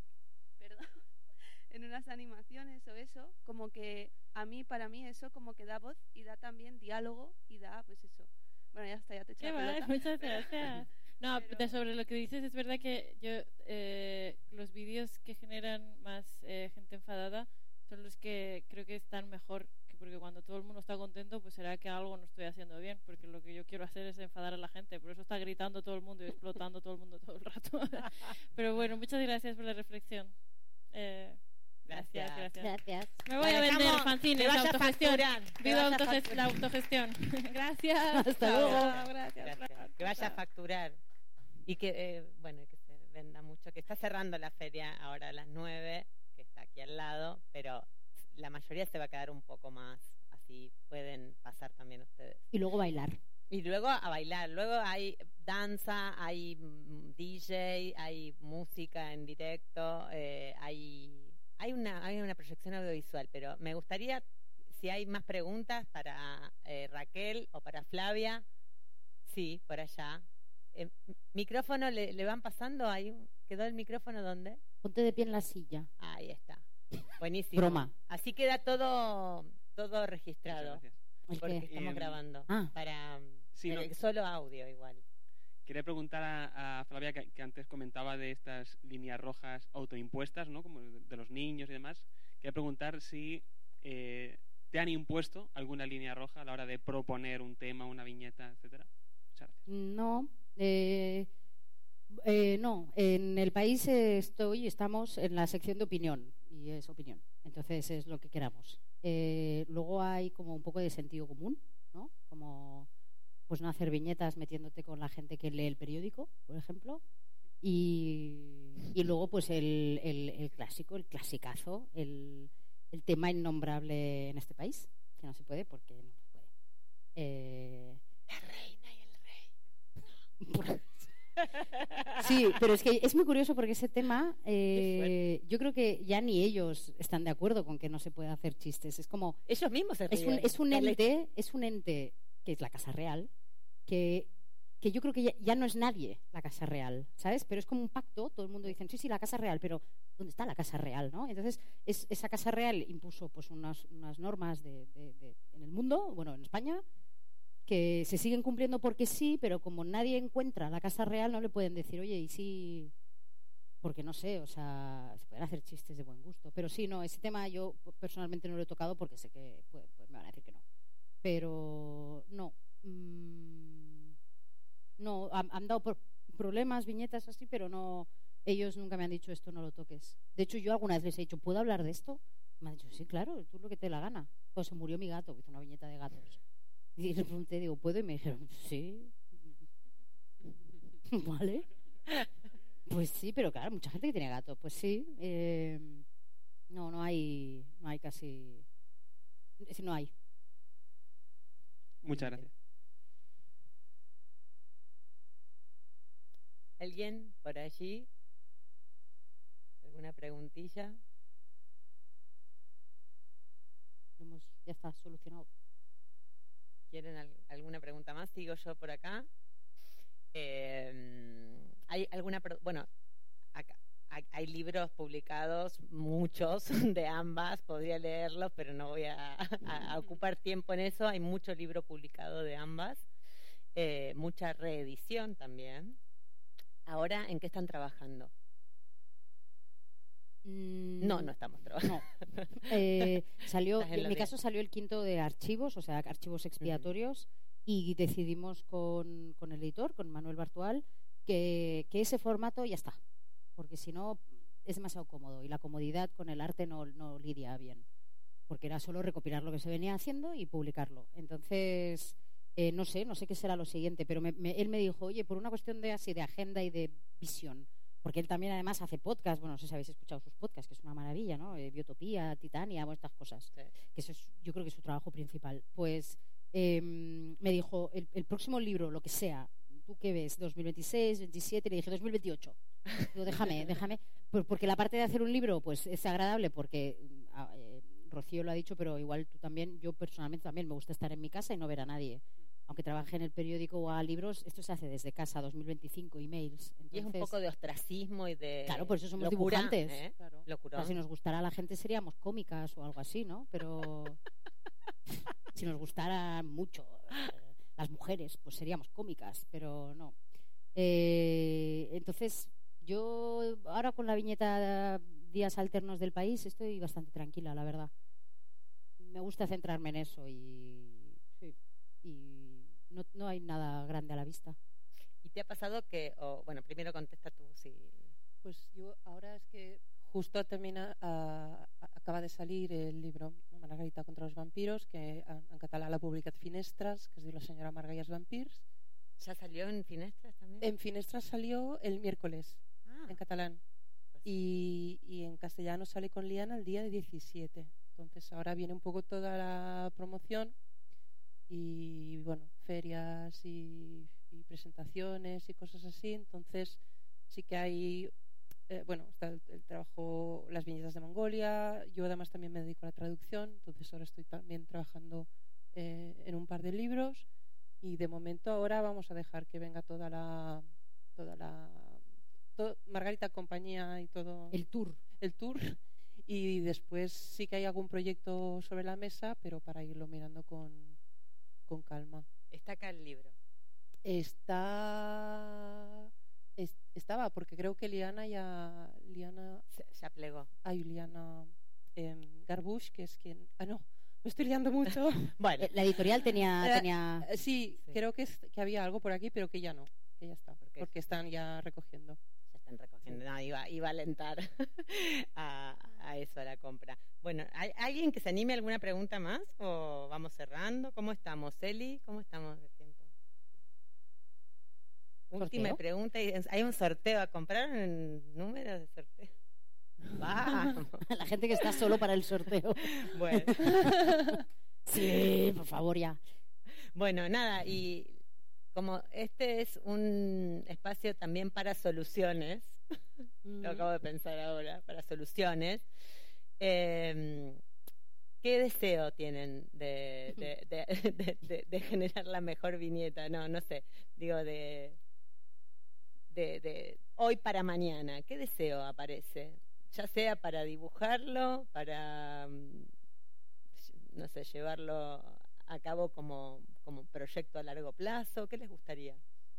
en unas animaciones o eso, como que para mí eso como que da voz y da también diálogo y da, pues eso. Bueno, ya está, ya te he Qué echado la vale, pelota. muchas gracias. No, Pero- sobre lo que dices, es verdad que yo los vídeos que generan más gente enfadada son los que creo que están mejor, porque cuando todo el mundo está contento, pues será que algo no estoy haciendo bien, porque lo que yo quiero hacer es enfadar a la gente, por eso está gritando todo el mundo y explotando todo el mundo todo el rato. Pero bueno, muchas gracias por la reflexión. Gracias. Gracias. Me voy a vender fanzines, que vaya a autogestión. facturar, que Viva vaya a facturar. la autogestión. Gracias. Hasta luego. Chao, gracias. Gracias. Que vaya a facturar y que que se venda mucho, que está cerrando la feria ahora a las 9, que está aquí al lado, pero la mayoría se va a quedar un poco más, así pueden pasar también ustedes. Y luego bailar. Y luego a bailar, luego hay danza, hay DJ, hay música en directo, hay una proyección audiovisual, pero me gustaría, si hay más preguntas para Raquel o para Flavia, sí, por allá. ¿Micrófono le van pasando? ¿Quedó el micrófono dónde? Ponte de pie en la silla. Ahí está. Buenísimo. Broma. Así queda todo registrado, Muchas gracias. ¿El porque qué? estamos grabando para Sí, no, solo audio igual. quería preguntar a Flavia, que antes comentaba de estas líneas rojas autoimpuestas, ¿no? Como de los niños y demás. Quería preguntar si te han impuesto alguna línea roja a la hora de proponer un tema, una viñeta, etcétera. Muchas gracias. No. No. En el país estamos en la sección de opinión y es opinión. Entonces es lo que queramos. Luego hay como un poco de sentido común, ¿no? Como pues no hacer viñetas metiéndote con la gente que lee el periódico, por ejemplo. Y luego pues el clásico, el clasicazo, el tema innombrable en este país, que no se puede porque no se puede. La reina y el rey. Sí, pero es que es muy curioso porque ese tema yo creo que ya ni ellos están de acuerdo con que no se pueda hacer chistes. Es como ellos mismos se ríen. es un ente que es la Casa Real, que yo creo que ya no es nadie la Casa Real, ¿sabes? Pero es como un pacto, todo el mundo dice, sí, la Casa Real, pero ¿dónde está la Casa Real, no? Entonces, esa Casa Real impuso pues unas normas en el mundo, bueno, en España, que se siguen cumpliendo porque sí, pero como nadie encuentra la Casa Real, no le pueden decir, oye, y sí, porque no sé, o sea, se pueden hacer chistes de buen gusto. Pero sí, no, ese tema yo personalmente no lo he tocado porque sé que pues me van a decir que no. Pero no. No, han dado problemas, viñetas así, pero no, ellos nunca me han dicho esto no lo toques. De hecho, yo alguna vez les he dicho, ¿puedo hablar de esto? Me han dicho, sí, claro, tú lo que te dé la gana. Cuando se murió mi gato, hizo una viñeta de gatos. Y le pregunté, digo, ¿puedo? Y me dijeron, sí. ¿Vale? Pues sí, pero claro, mucha gente que tiene gato. Pues sí. No hay casi... No hay. Muchas gracias. ¿Alguien por allí? ¿Alguna preguntilla? Ya está solucionado. ¿Quieren alguna pregunta más? Sigo yo por acá. ¿Hay alguna? Bueno, acá hay libros publicados, muchos de ambas. Podría leerlos, pero no voy a ocupar tiempo en eso. Hay mucho libro publicado de ambas, mucha reedición también. Ahora, ¿en qué están trabajando? No estamos trabajando. No. Salió, en mi caso salió el quinto de archivos, o sea, archivos expiatorios, y decidimos con el editor, con Manuel Bartual, que ese formato ya está, porque si no es demasiado cómodo y la comodidad con el arte no lidia bien, porque era solo recopilar lo que se venía haciendo y publicarlo. Entonces, no sé qué será lo siguiente, pero él me dijo, oye, por una cuestión de agenda y de visión, porque él también además hace podcast, bueno, no sé si habéis escuchado sus podcasts, que es una maravilla, ¿no? Biotopía, Titania, bueno, estas cosas, sí. Que eso es, yo creo que es su trabajo principal. Pues me dijo, el próximo libro, lo que sea, ¿tú qué ves? 2026, 27, le dije 2028. Digo, déjame, porque la parte de hacer un libro, pues es agradable, porque Rocío lo ha dicho, pero igual tú también, yo personalmente también me gusta estar en mi casa y no ver a nadie. Aunque trabaje en el periódico o a libros, esto se hace desde casa, 2025, emails. Entonces, y es un poco de ostracismo y de... Claro, por eso somos locura, dibujantes. Claro. O sea, si nos gustara a la gente seríamos cómicas o algo así, ¿no? Pero si nos gustara mucho las mujeres, pues seríamos cómicas, pero no. Entonces, yo ahora con la viñeta Días Alternos del País estoy bastante tranquila, la verdad. Me gusta centrarme en eso y no hay nada grande a la vista. ¿Y te ha pasado que, bueno, primero contesta tú, sí? Pues yo ahora es que justo acaba de salir el libro Margarita contra los vampiros, que en català l'ha publicat Finestres, que es diu La señora Marga y los vampirs. ¿Ya salió en Finestras también? En Finestras salió el miércoles, en catalán. Pues y en castellano sale con Liana el día 17. Entonces ahora viene un poco toda la promoción y bueno, ferias y presentaciones y cosas así. Entonces sí que hay bueno, está el trabajo, las viñetas de Mongolia. Yo además también me dedico a la traducción, entonces ahora estoy también trabajando en un par de libros, y de momento ahora vamos a dejar que venga toda Margarita compañía y todo el tour, y después sí que hay algún proyecto sobre la mesa, pero para irlo mirando con calma. ¿Está acá el libro? Estaba, porque creo que Liana ya plegó. Hay Liana Garbush, que es quien... no, me estoy liando mucho. Bueno, la editorial tenía... Sí, creo que había algo por aquí, pero que ya no, que ya está, porque están ya recogiendo. Ya están recogiendo, sí. No, iba a alentar a eso, a la compra. Bueno, ¿hay alguien que se anime a alguna pregunta más o vamos cerrando? ¿Cómo estamos, Eli? ¿Cómo estamos de tiempo? Última pregunta. Hay un sorteo. ¿Compraron números de sorteo? Vamos. La gente que está solo para el sorteo. Bueno. Sí, por favor, ya. Bueno, nada, y como este es un espacio también para soluciones, lo acabo de pensar ahora, para soluciones, ¿qué deseo tienen de generar la mejor viñeta? No sé, digo, de hoy para mañana, ¿qué deseo aparece? Ya sea para dibujarlo, para, no sé, llevarlo a cabo como proyecto a largo plazo, ¿qué les gustaría?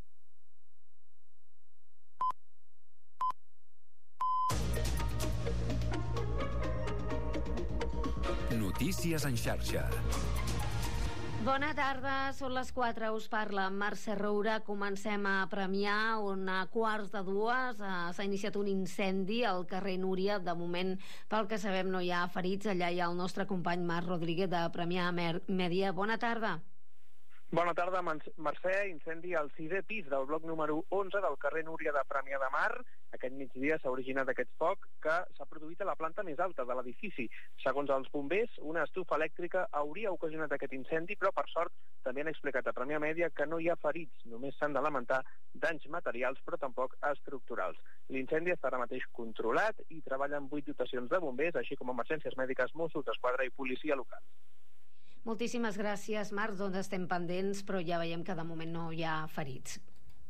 Notícies en xarxa. Bona tarda, són les 4, us parla Mercè Roura. Comencem a Premià, on a 1:15 s'ha iniciat un incendi al carrer Núria. De moment, pel que sabem, no hi ha ferits. Allà hi ha el nostre company Marc Rodríguez de Premià Mèdia. Bona tarda. Bona tarda, Mercè. Incendi al 6è pis del bloc número 11 del carrer Núria de Premià de Mar. Aquest migdia s'ha originat aquest foc que s'ha produït a la planta més alta de l'edifici. Segons els bombers, una estufa elèctrica hauria ocasionat aquest incendi, però per sort també han explicat a Premià Mèdia que no hi ha ferits, només s'han de lamentar danys materials, però tampoc estructurals. L'incendi està ara mateix controlat i treballen 8 dotacions de bombers, així com emergències mèdiques, Mossos d'Esquadra i policia local. Moltíssimes gràcies, Marc. Doncs estem pendents, però ja veiem que de moment no hi ha ferits.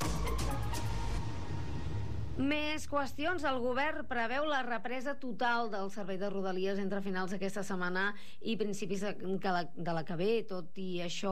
Més qüestions. El govern preveu la represa total del servei de Rodalies entre finals d'aquesta setmana i principis de la que ve. Tot i això,